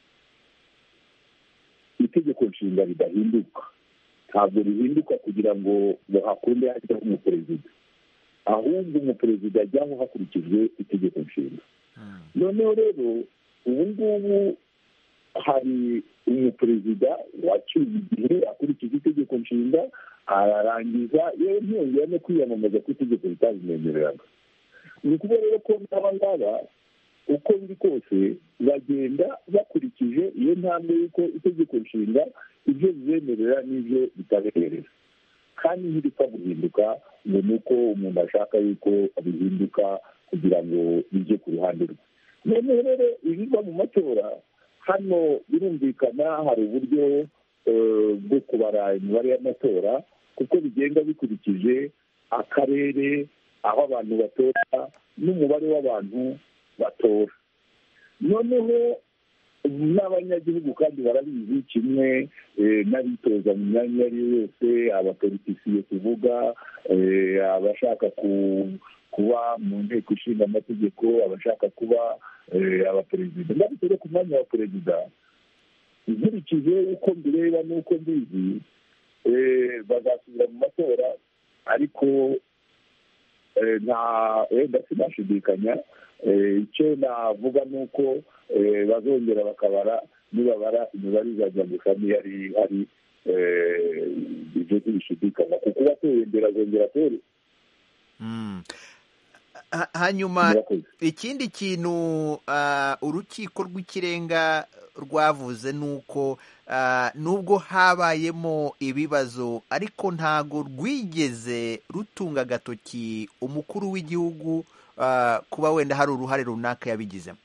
itegeko nshinga ridahinduka. Ntabwo rihinduka kugira ngo hakunde hajyaho umuperezida, ahubwo umuperezida ajyaho hakurikijwe itegeko nshinga. Noneho rero ubu ngubu hari umuperezida waciye igihe akurikije itegeko nshinga, ararangiza yewe ntiyongera no kwiyamamaza ku itegeko ritabimwemereraga. Ni ukuvuga rero ko n'aba ngaba uko biri kose bagenda bakurikije iyo ntambwe y'uko itegeko nshinga ibyo bibemerera n'ibyo bitabemerera, kandi ntibipfa guhinduka ngo ni uko umuntu ashaka yuko bihinduka kugira ngo bijye ku ruhande rwe. Noneho rero ibiva mu matora hano birumvikana hari uburyo bwo kubara imibare y'amatora, kuko bigenda bikurikije akarere aho abantu batora n'umubare w'abantu batora. Noneho n'abanyagihugu kandi barabizi kimwe n'abitoza mu myanya iyo ari yo yose, abapolitisiye tuvuga, abashaka kuba mu nteko ishinga amategeko, abashaka kuba abaperezida. Ndabitore ku mwanya wa perezida, nkurikije uko mbireba n'uko mbizi, bazasubira mu matora, ariko nta wenda sinashidikanya. Icyo navuga ni uko bazongera bakabara, nibabara imibare izajya gusa n'iyari hari ibyo ntibishidikanya, kuko uwatoye imbere azongera atore. Hanyuma ikindi kintu urukiko rw'ikirenga rwavuze ni uko nubwo habayemo ibibazo, ariko ntago rwigeze rutunga agatoki umukuru w'igihugu kuba wenda hari uruhare runaka yabigizemo.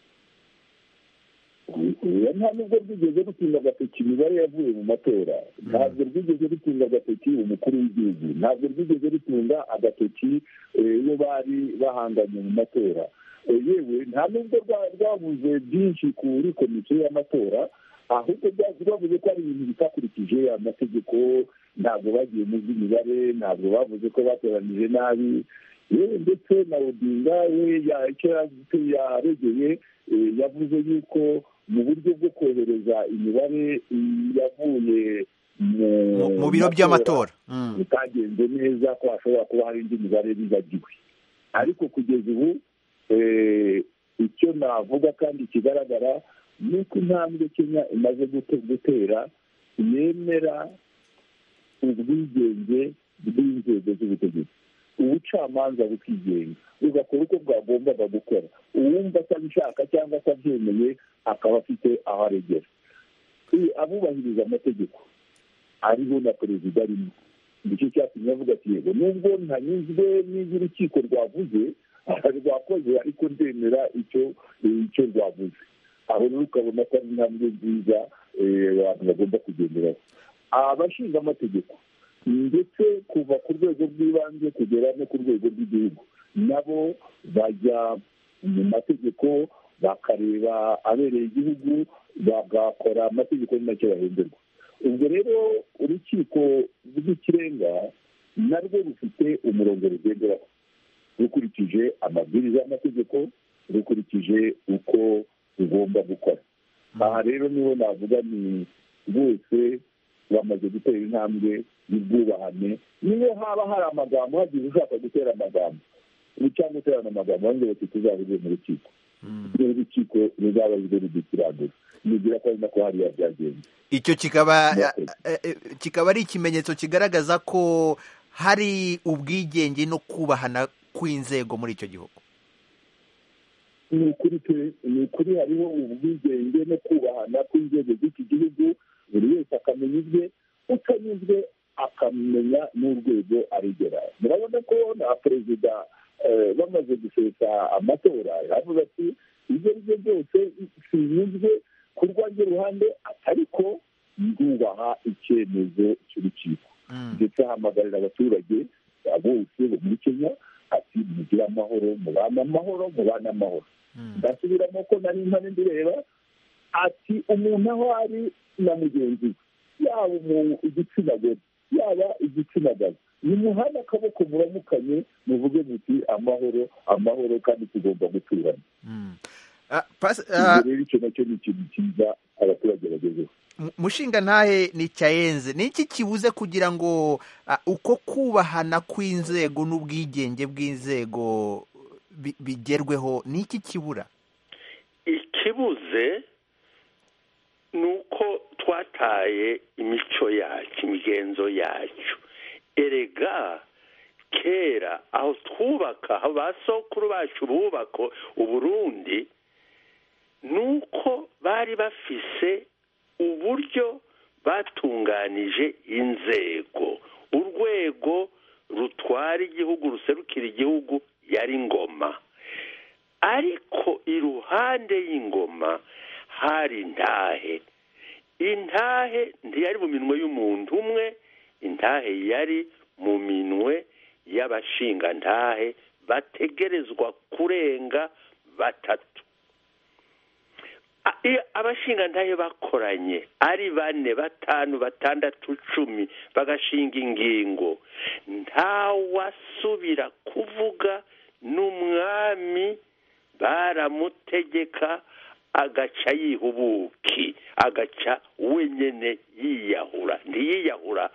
Nta nubwo rwigeze rutunga agatoki imibare yavuye mu matora, ntabwo rwigeze rutunga agatoki umukuru w'igihugu, ntabwo rwigeze rutunga agatoki iyo bari bahanganye mu matora. Yewe nta nubwo rwavuze byinshi kuri komisiyo y'amatora, ahubwo bavuze ko ari ibintu bitakurikije amategeko, ntabwo bagiye mu by'imibare, ntabwo bavuze ko batoranije nabi. Yewe ndetse na Odinga we icyo yaregeye yavuze yuko mu buryo bwo kohereza imibare yavuye mu biro by'amatora bitagenze neza, ko hashobora kuba hari indi mibare bibagiwe. Ariko kugeza ubu icyo navuga kandi kigaragara ni uko intambwe Kenya imaze gutera yemera ubwigenge bw'inzego z'ubutegetsi, ubucamanza bukigenga bugakora uko bwagombaga gukora, uwumva atabishaka cyangwa atabyemeye akaba afite aho aregera. Abubahiriza amategeko ariho na perezida arimo. nicyo cyatumye avuga ati yego nubwo ntanyuzwe n'ibyo urukiko rwavuze rwakoze ariko ndemera icyo icyo rwavuze. aho rero ukabona ko ari intambwe nziza abantu bagomba kugenderaho. abashinga amategeko ndetse kuva ku rwego rw'ibanze kugera no ku rwego rw'igihugu nabo bajya mu mategeko bakareba abereye igihugu bagakora amategeko ni nacyo bahemberwa. ubwo rero urukiko rw'ikirenga narwo rufite umurongo rugenderaho rukurikije amabwiriza y'amategeko rukurikije uko rugomba gukora. aha rero niho navuga ni bose bamaze gutera intambwe y'ubwubahane. niyo haba hari amagambo hagize ushaka gutera amagambo cyangwa guterana amagambo bamwe bati tuzahuze mu rukiko urukiko ruzaba rwo rudukiranura. nigira ko ari nako hariya byagenze. icyo kikaba kikaba ari ikimenyetso kigaragaza ko hari ubwigenge no kubahana kw'inzego muri icyo gihugu. ni ukuri ni ukuri hariho ubwigenge no kubahana kw'inzego z'iki gihugu buri wese akamenya ibye utanyuzwe akamenya n'urwego arigera. murabona ko na perezida bamaze gusesa amatora yavuze ati ibyo ari byo byose sinyuzwe ku rwanjye ruhande ariko ndubaha icyemezo cy'urukiko. ndetse ahamagarira abaturage bose bo muri Kenya ati mugire amahoro mubane amahoro mubane amahoro. ndasubiramo ko nari mpane ndireba ati umuntu aho ari na mugenzi we yaba mu igitsina gore yaba igitsina gabo nimuhane akaboko muramukanye muvuge muti amahoro amahoro kandi tugomba guturana. rero icyo nacyo ni ikintu cyiza abaturage bagezeho. mushinga ntahe ni cyayenze ni iki kibuze kugira ngo uko kubahana kw'inzego n'ubwigenge bw'inzego bigerweho? ni iki kibura? ikibuze ni uko twataye imico yacu imigenzo yacu. erega kera aho twubaka aho ba sokuru bacu bubaka uburundi ni uko bari bafise uburyo batunganije inzego. urwego rutwara igihugu ruserukira igihugu yari ingoma, ariko iruhande y'ingoma hari intahe. intahe ntiyari mu minwe y'umuntu umwe, intahe yari mu minwe y'abashingantahe bategerezwa kurenga batatu. abashingantahe bakoranye ari bane batanu batandatu cumi bagashinga ingingo, ntawasubira kuvuga n'umwami baramutegeka agaca yihubuki agaca wenyene yiyahura. ntiyiyahura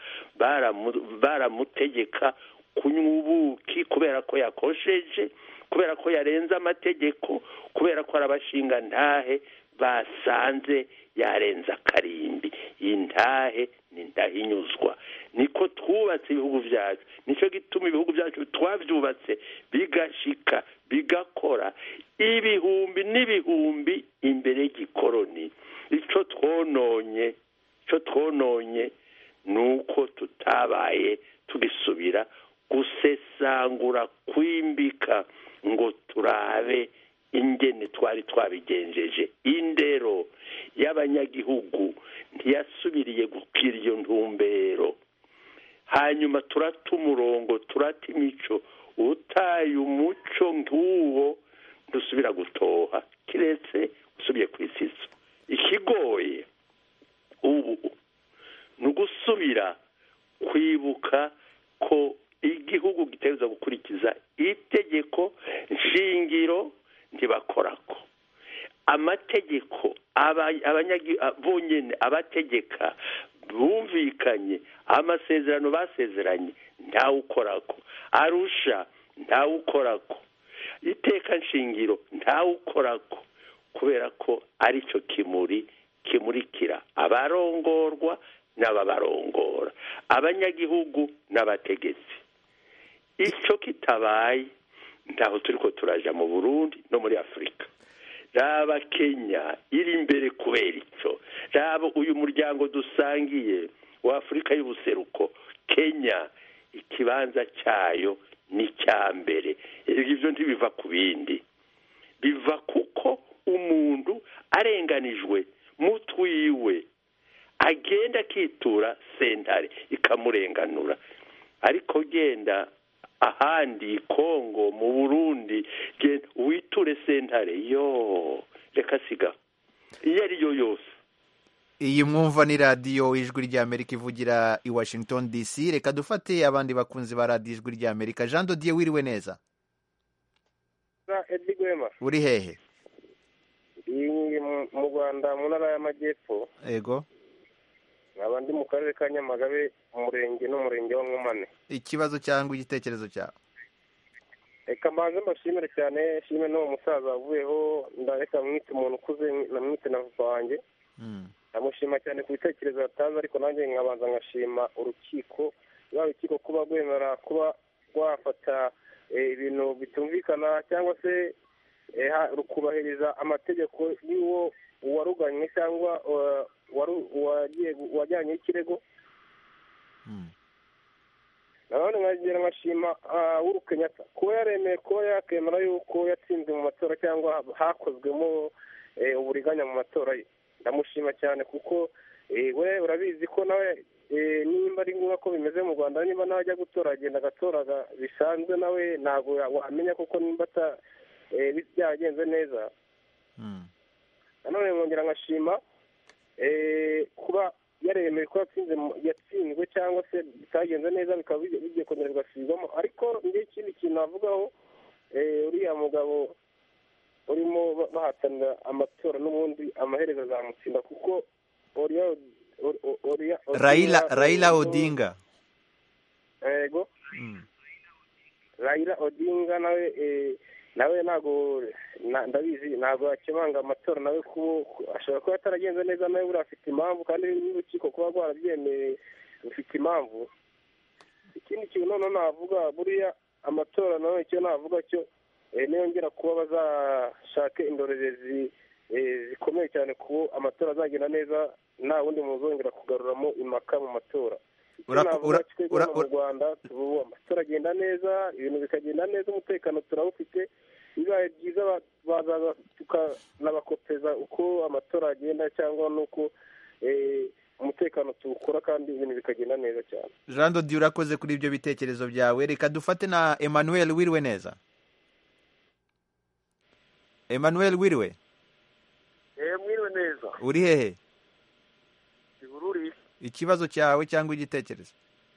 baramutegeka kunywa ubuki kubera ko yakosheje, kubera ko yarenze amategeko, kubera ko arabashinga ntahe basanze yarenze akarimbi. intahe ni ndahinyuzwa. niko twubatse ibihugu byacu, nicyo gituma ibihugu byacu twabyubatse bigashika bigakora ibihumbi n'ibihumbi imbere y'igikoroni. icyo twononye icyo twononye ni uko tutabaye tugisubira gusesangura kwimbika ngo turabe ingene twari twabigenjeje. indero y'abanyagihugu ntiyasubiriye gukira iyo ntumbero. hanyuma turata umurongo turata imico. utaye umuco nk'uwo dusubira gutoha kiretse usubiye ku isiso. ikigoye ubu ni ugusubira kwibuka ko igihugu gitegereza gukurikiza itegeko nshingiro ntibakorako. amategeko bonyine abategeka bumvikanye amasezerano basezeranye ntawukorako. arusha ntawukorako. iteka nshingiro ntawukorako, kubera ko ari cyo kimuri kimurikira abarongorwa n'ababarongora, abanyagihugu n'abategetsi. icyo kitabaye ntaho turi ko turaja mu Burundi no muri Afurika. raba Kenya iri imbere kubera icyo. raba uyu muryango dusangiye wa Afurika y'ubuseruko Kenya ikibanza cyayo ni cya mbere. Ibyo ntibiva ku bindi, biva kuko umuntu arenganijwe mutwiwe agenda akitura sentare ikamurenganura. Ariko genda ahandi Kongo, mu Burundi, genda witure sentare, yo reka siga iyo ari yo yose. Iyi mwumva ni radiyo ijwi ry'Amerika ivugira i Washington D C. Reka dufate abandi bakunzi ba radiyo ijwi ry'Amerika. Jean Dodier, wiriwe neza? Edi Gwema. Uri hehe? Mu Rwanda, mu ntara y'Amajyepfo. Yego. Nkaba ndi mu karere ka Nyamagabe, umurenge n'umurenge wa Nkomane. Ikibazo cyangwa igitekerezo cyawe? Reka mbanze mbashimire cyane, shime n'uwo musaza wavuyeho, ndareka mwite umuntu ukuze, namwite na papa wanjye. Ndamushima cyane ku bitekerezo yatanze, ariko nanjye nkabanza nkashima urukiko, rwa rukiko kuba rwemera kuba rwafata ibintu bitumvikana cyangwa se rukubahiriza amategeko y'uwo uwaruganywe cyangwa wajyanye ikirego. Nanone nkagira nkashima Uhuru Kenyatta kuba yaremeye kuba yakemera yuko yatsinze mu matora cyangwa hakozwemo uburiganya mu matora ye. Ndamushima cyane kuko we urabizi ko nawe nimba ari ngombwa ko bimeze mu Rwanda, nimba nawe ajya gutora agenda agatora bisanzwe, nawe ntabwo wamenya kuko nimba byagenze neza. Nanone nkongera nkashima kuba yaremeye ko yatsinzwe cyangwa se bitagenze neza bikaba bigiye kongera bigasubirwamo. Ariko ndi ikindi kintu navugaho, uriya mugabo urimo bahatanira amatora n'ubundi amaherezo azamutsinda kuko Raila Raila Odinga. Yego. Raila Odinga nawe nawe ntago ndabizi ntabwo akemanga amatora, nawe ashobora kuba ataragenze neza, nawe buriya afite impamvu, kandi n'urukiko kuba rwarabyemeye rufite impamvu. Ikindi kintu noneho navuga, buriya amatora nawe icyo navuga cyo niyongera kuba bazashake indorerezi zikomeye cyane kuba amatora azagenda neza, nta wundi muzongera kugaruramo impaka mu matora. Navuga twebwe mu Rwanda tubu amatora agenda neza, ibintu bikagenda neza, umutekano turawufite. Bibaye byiza bazaza tukanabakopeza uko amatora agenda cyangwa nuko umutekano tuwukora, kandi ibintu bikagenda neza cyane. Jean Dodier, urakoze kuri ibyo bitekerezo byawe. Reka dufate na Emmanuel, wiriwe neza? Emmanuel, wiriwe? Eh, mwiriwe neza. Uri hehe? Ibururi. Ikibazo cyawe cyangwa igitekerezo?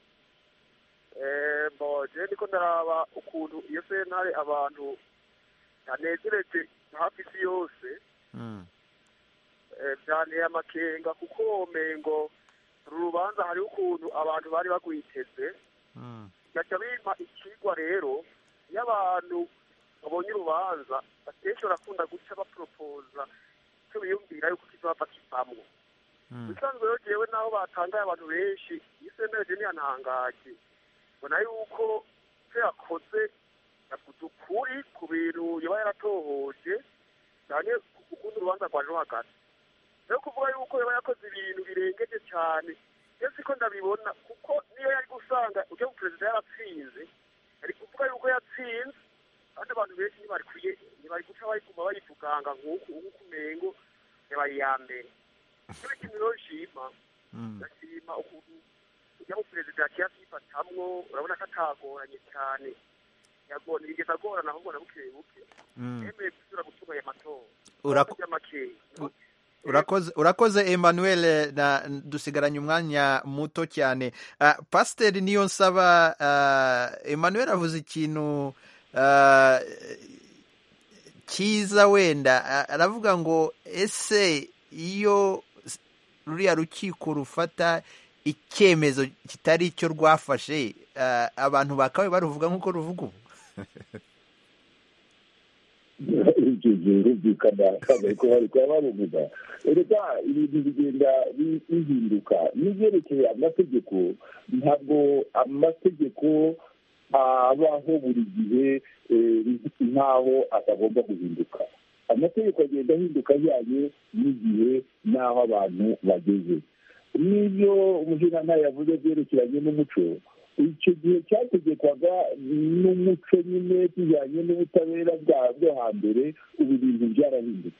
Eh, bo je ndiko ndaraba ukuntu iyo sentare abantu yanezereje hafi isi yose. Mm. Eh, byane amakenga kuko mengo rubanza hari ukuntu abantu bari bagwiteze. Mm. Gacha bima ikigwa rero y'abantu babonye urubanza akenshi barakunda guca baporopoza icyo biyumvira yuko kizaba kivamwo. Bisanzwe rero jewe naho batangaye abantu benshi, isendeje niyantangaje bona yuko icyo yakoze yavuze ukuri ku bintu yaba yaratohoje cyane ukuntu urubanza rwaje hagati. Rero kuvuga yuko yaba yakoze ibintu birengeje cyane, iyo siko ndabibona, kuko niyo yari gusanga ujya mu perezida yaratsinze, ari kuvuga yuko yatsinze, kandi abantu benshi ntibari ntibari guca bayiguma bayivuganga nk'uku nk'uko umengo yabaye iya mbere. Kuri kimwe rero nshima ndashima ukuntu ujya mu perezida yakiyasifatamwo, urabona ko atagoranye cyane, yagona bigeze agorana ahubwo na buke buke yemeye gusubira gutunganya amatora. Urakoze urakoze Emmanuel, na dusigaranye umwanya muto cyane. uh, Pasiteri Niyonsaba, uh, Emmanuel avuze ikintu uh, cyiza wenda, uh, aravuga ngo ese iyo ruriya rukiko rufata icyemezo kitari icyo rwafashe, uh, abantu bakawe baruvuga nk'uko ruvuga ubu? icyo gihe rubikana kandi ko bari kuba baruvuga. Reka ibintu bigenda bihinduka n'ibyerekeye amategeko. Ntabwo amategeko abaho buri gihe nkaho atagomba guhinduka. Amategeko agenda ahinduka ajyanye n'igihe n'aho abantu bageze. n'ibyo umushinjantare yavuze byerekeranye n'umuco icyo gihe cyategekwaga n'umuco nyine kijyanye n'ubutabera bwo hambere ubu bintu byarahindutse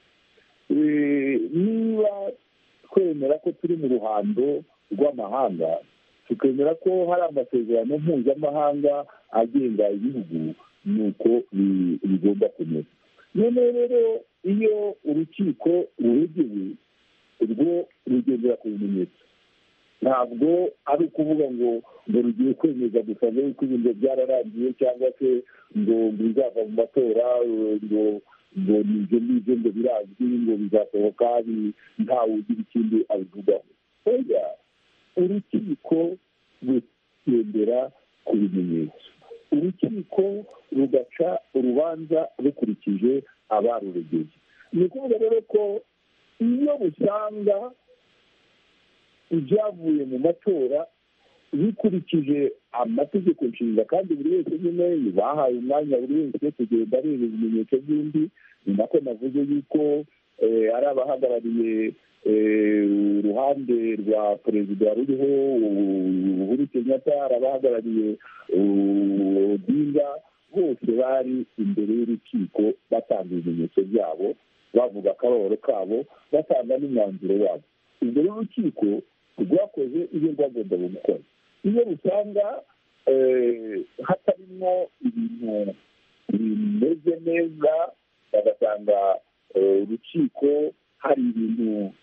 niba twemera ko turi mu ruhando rw'amahanga tukemera ko hari amasezerano mpuzamahanga agenga ibihugu nuko bigomba kumera noneho rero iyo urukiko ruregewe urwo rugendera ku bimenyetso ntabwo ari ukuvuga ngo ngo rugiye kwemeza gusa ngo yuko ibintu byararangiye cyangwa se ngo bizava mu matora ngo ngo nibyo ngibyo ngo birazwi ngo bizasohoka ntawe ugira ikindi abivugaho oya urukiko rugendera ku bimenyetso urukiko rugaca urubanza rukurikije abaruregeye ni ukuvuga rero ko iyo busanga ibyavuye mu matora bikurikije amategeko nshinga kandi buri wese nyine bahaye umwanya buri wese kugenda areba ibimenyetso by'undi ni nako navuze yuko ari abahagarariye uruhande rwa perezida ruriho Uhuru Kenyatta hari abahagarariye Odinga bose bari imbere y'urukiko batanga ibimenyetso byabo bavuga akababaro kabo batanga n'imyanzuro yabo imbere y'urukiko rwakoze ibyo rwagomba gukora iyo usanga hatarimo ibintu bimeze neza bagasanga urukiko hari ibintu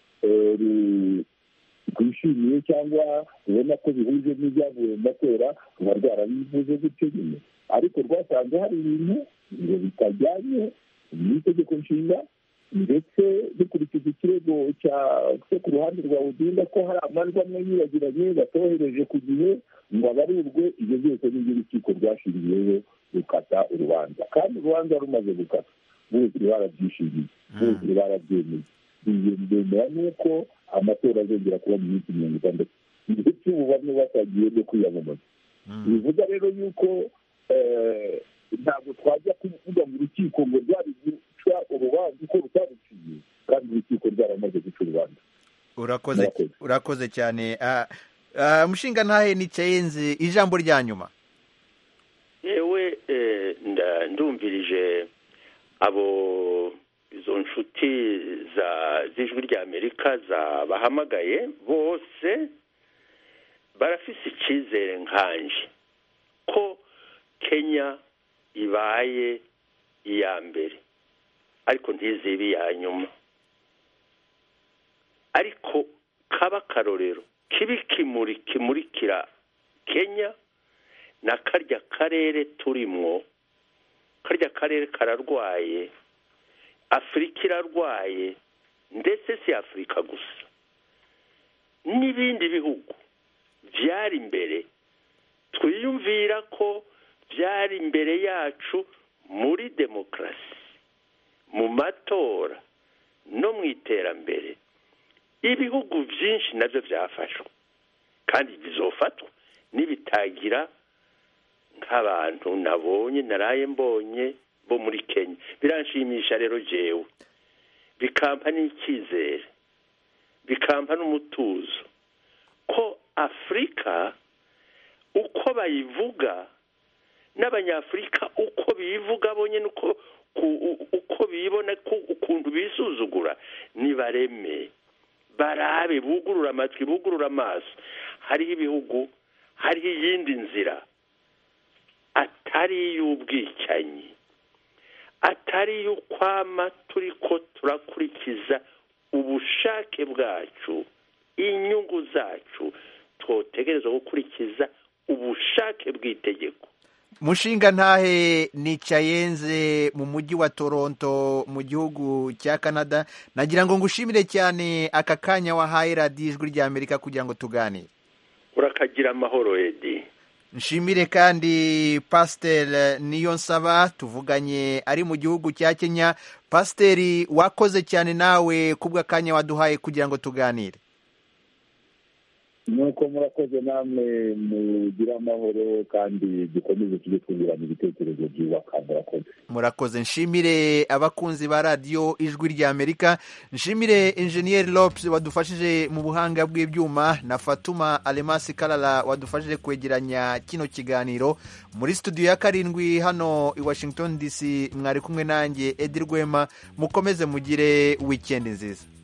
rwishimiye cyangwa ubona ko bihuje n'ibyavuye mu matora ruba rwarabivuze gutyo nyine ariko rwasanze hari ibintu ngo bitajyanye n'itegeko nshinga ndetse dukurikije ikirego cyo ku ruhande rwa Odinga ko hari amajwi amwe yibagiranye batohereje ku gihe ngo abarurwe ibyo byose n'ibyo urukiko rwashingiyeho rukata urubanza kandi urubanza rumaze gukata bose barabyishimiye bose barabyemeye biyemera n'uko amatora azongera kuba mu minsi mirongo itandatu ndetse ubu bamwe batagiye no kwiyamamaza bivuga rero yuko ntabwo twajya kuvuga mu rukiko ngo rwari guca urubanza uko rutaruciye kandi urukiko rwaramaze guca urubanza urakoze urakoze cyane umushinga ntahe nicayenze ijambo rya nyuma yewe ndumvirije abo izo nshuti z'ijwi rya amerika zabahamagaye bose barafise icyizere nkanje ko kenya ibaye iya mbere ariko ntizibe iya nyuma ariko kaba akarorero kibi kimuri kimurikira kenya na karya karere turimwo karya karere kararwaye afurika irarwaye ndetse si afurika gusa n'ibindi bihugu byari imbere twiyumvira ko byari imbere yacu muri demokarasi mu matora no mu iterambere ibihugu byinshi nabyo byafashwe kandi bizofatwa n'ibitagira nk'abantu nabonye naraye mbonye bo muri Kenya biranshimisha rero jewe bikampa n'icyizere bikampa n'umutuzo ko Afurika uko bayivuga n'abanyafurika uko bivuga bonye nuko uko bibona ukuntu bisuzugura nibareme barabe bugurura amatwi bugurura amaso hariho ibihugu hariho iyindi nzira atari y'ubwicanyi atari y'ukwama turi ko turakurikiza ubushake bwacu inyungu zacu twotegereza gukurikiza ubushake bw'itegeko mushinga ntahe nicayenze mu mujyi wa Toronto mu gihugu cya Canada nagira ngo ngushimire cyane aka kanya wahaye radiyo ijwi rya Amerika kugira ngo tuganire urakagira amahoro Edi nshimire kandi Pasiteri Niyonsaba tuvuganye ari mu gihugu cya Kenya Pasiteri wakoze cyane nawe kubw'akanya waduhaye kugira ngo tuganire nuko murakoze namwe mugira amahoro kandi dukomeze tujye twungurana ibitekerezo byubaka murakoze murakoze. Nshimire abakunzi ba radiyo ijwi rya Amerika, nshimire Engineer Lopes wadufashije mu buhanga bw'ibyuma na Fatuma Alemasi Kalala wadufashije kwegeranya kino kiganiro. Muri studio ya karindwi hano i Washington D C mwari kumwe nanjye Edi Rwema. Mukomeze mugire weekend nziza.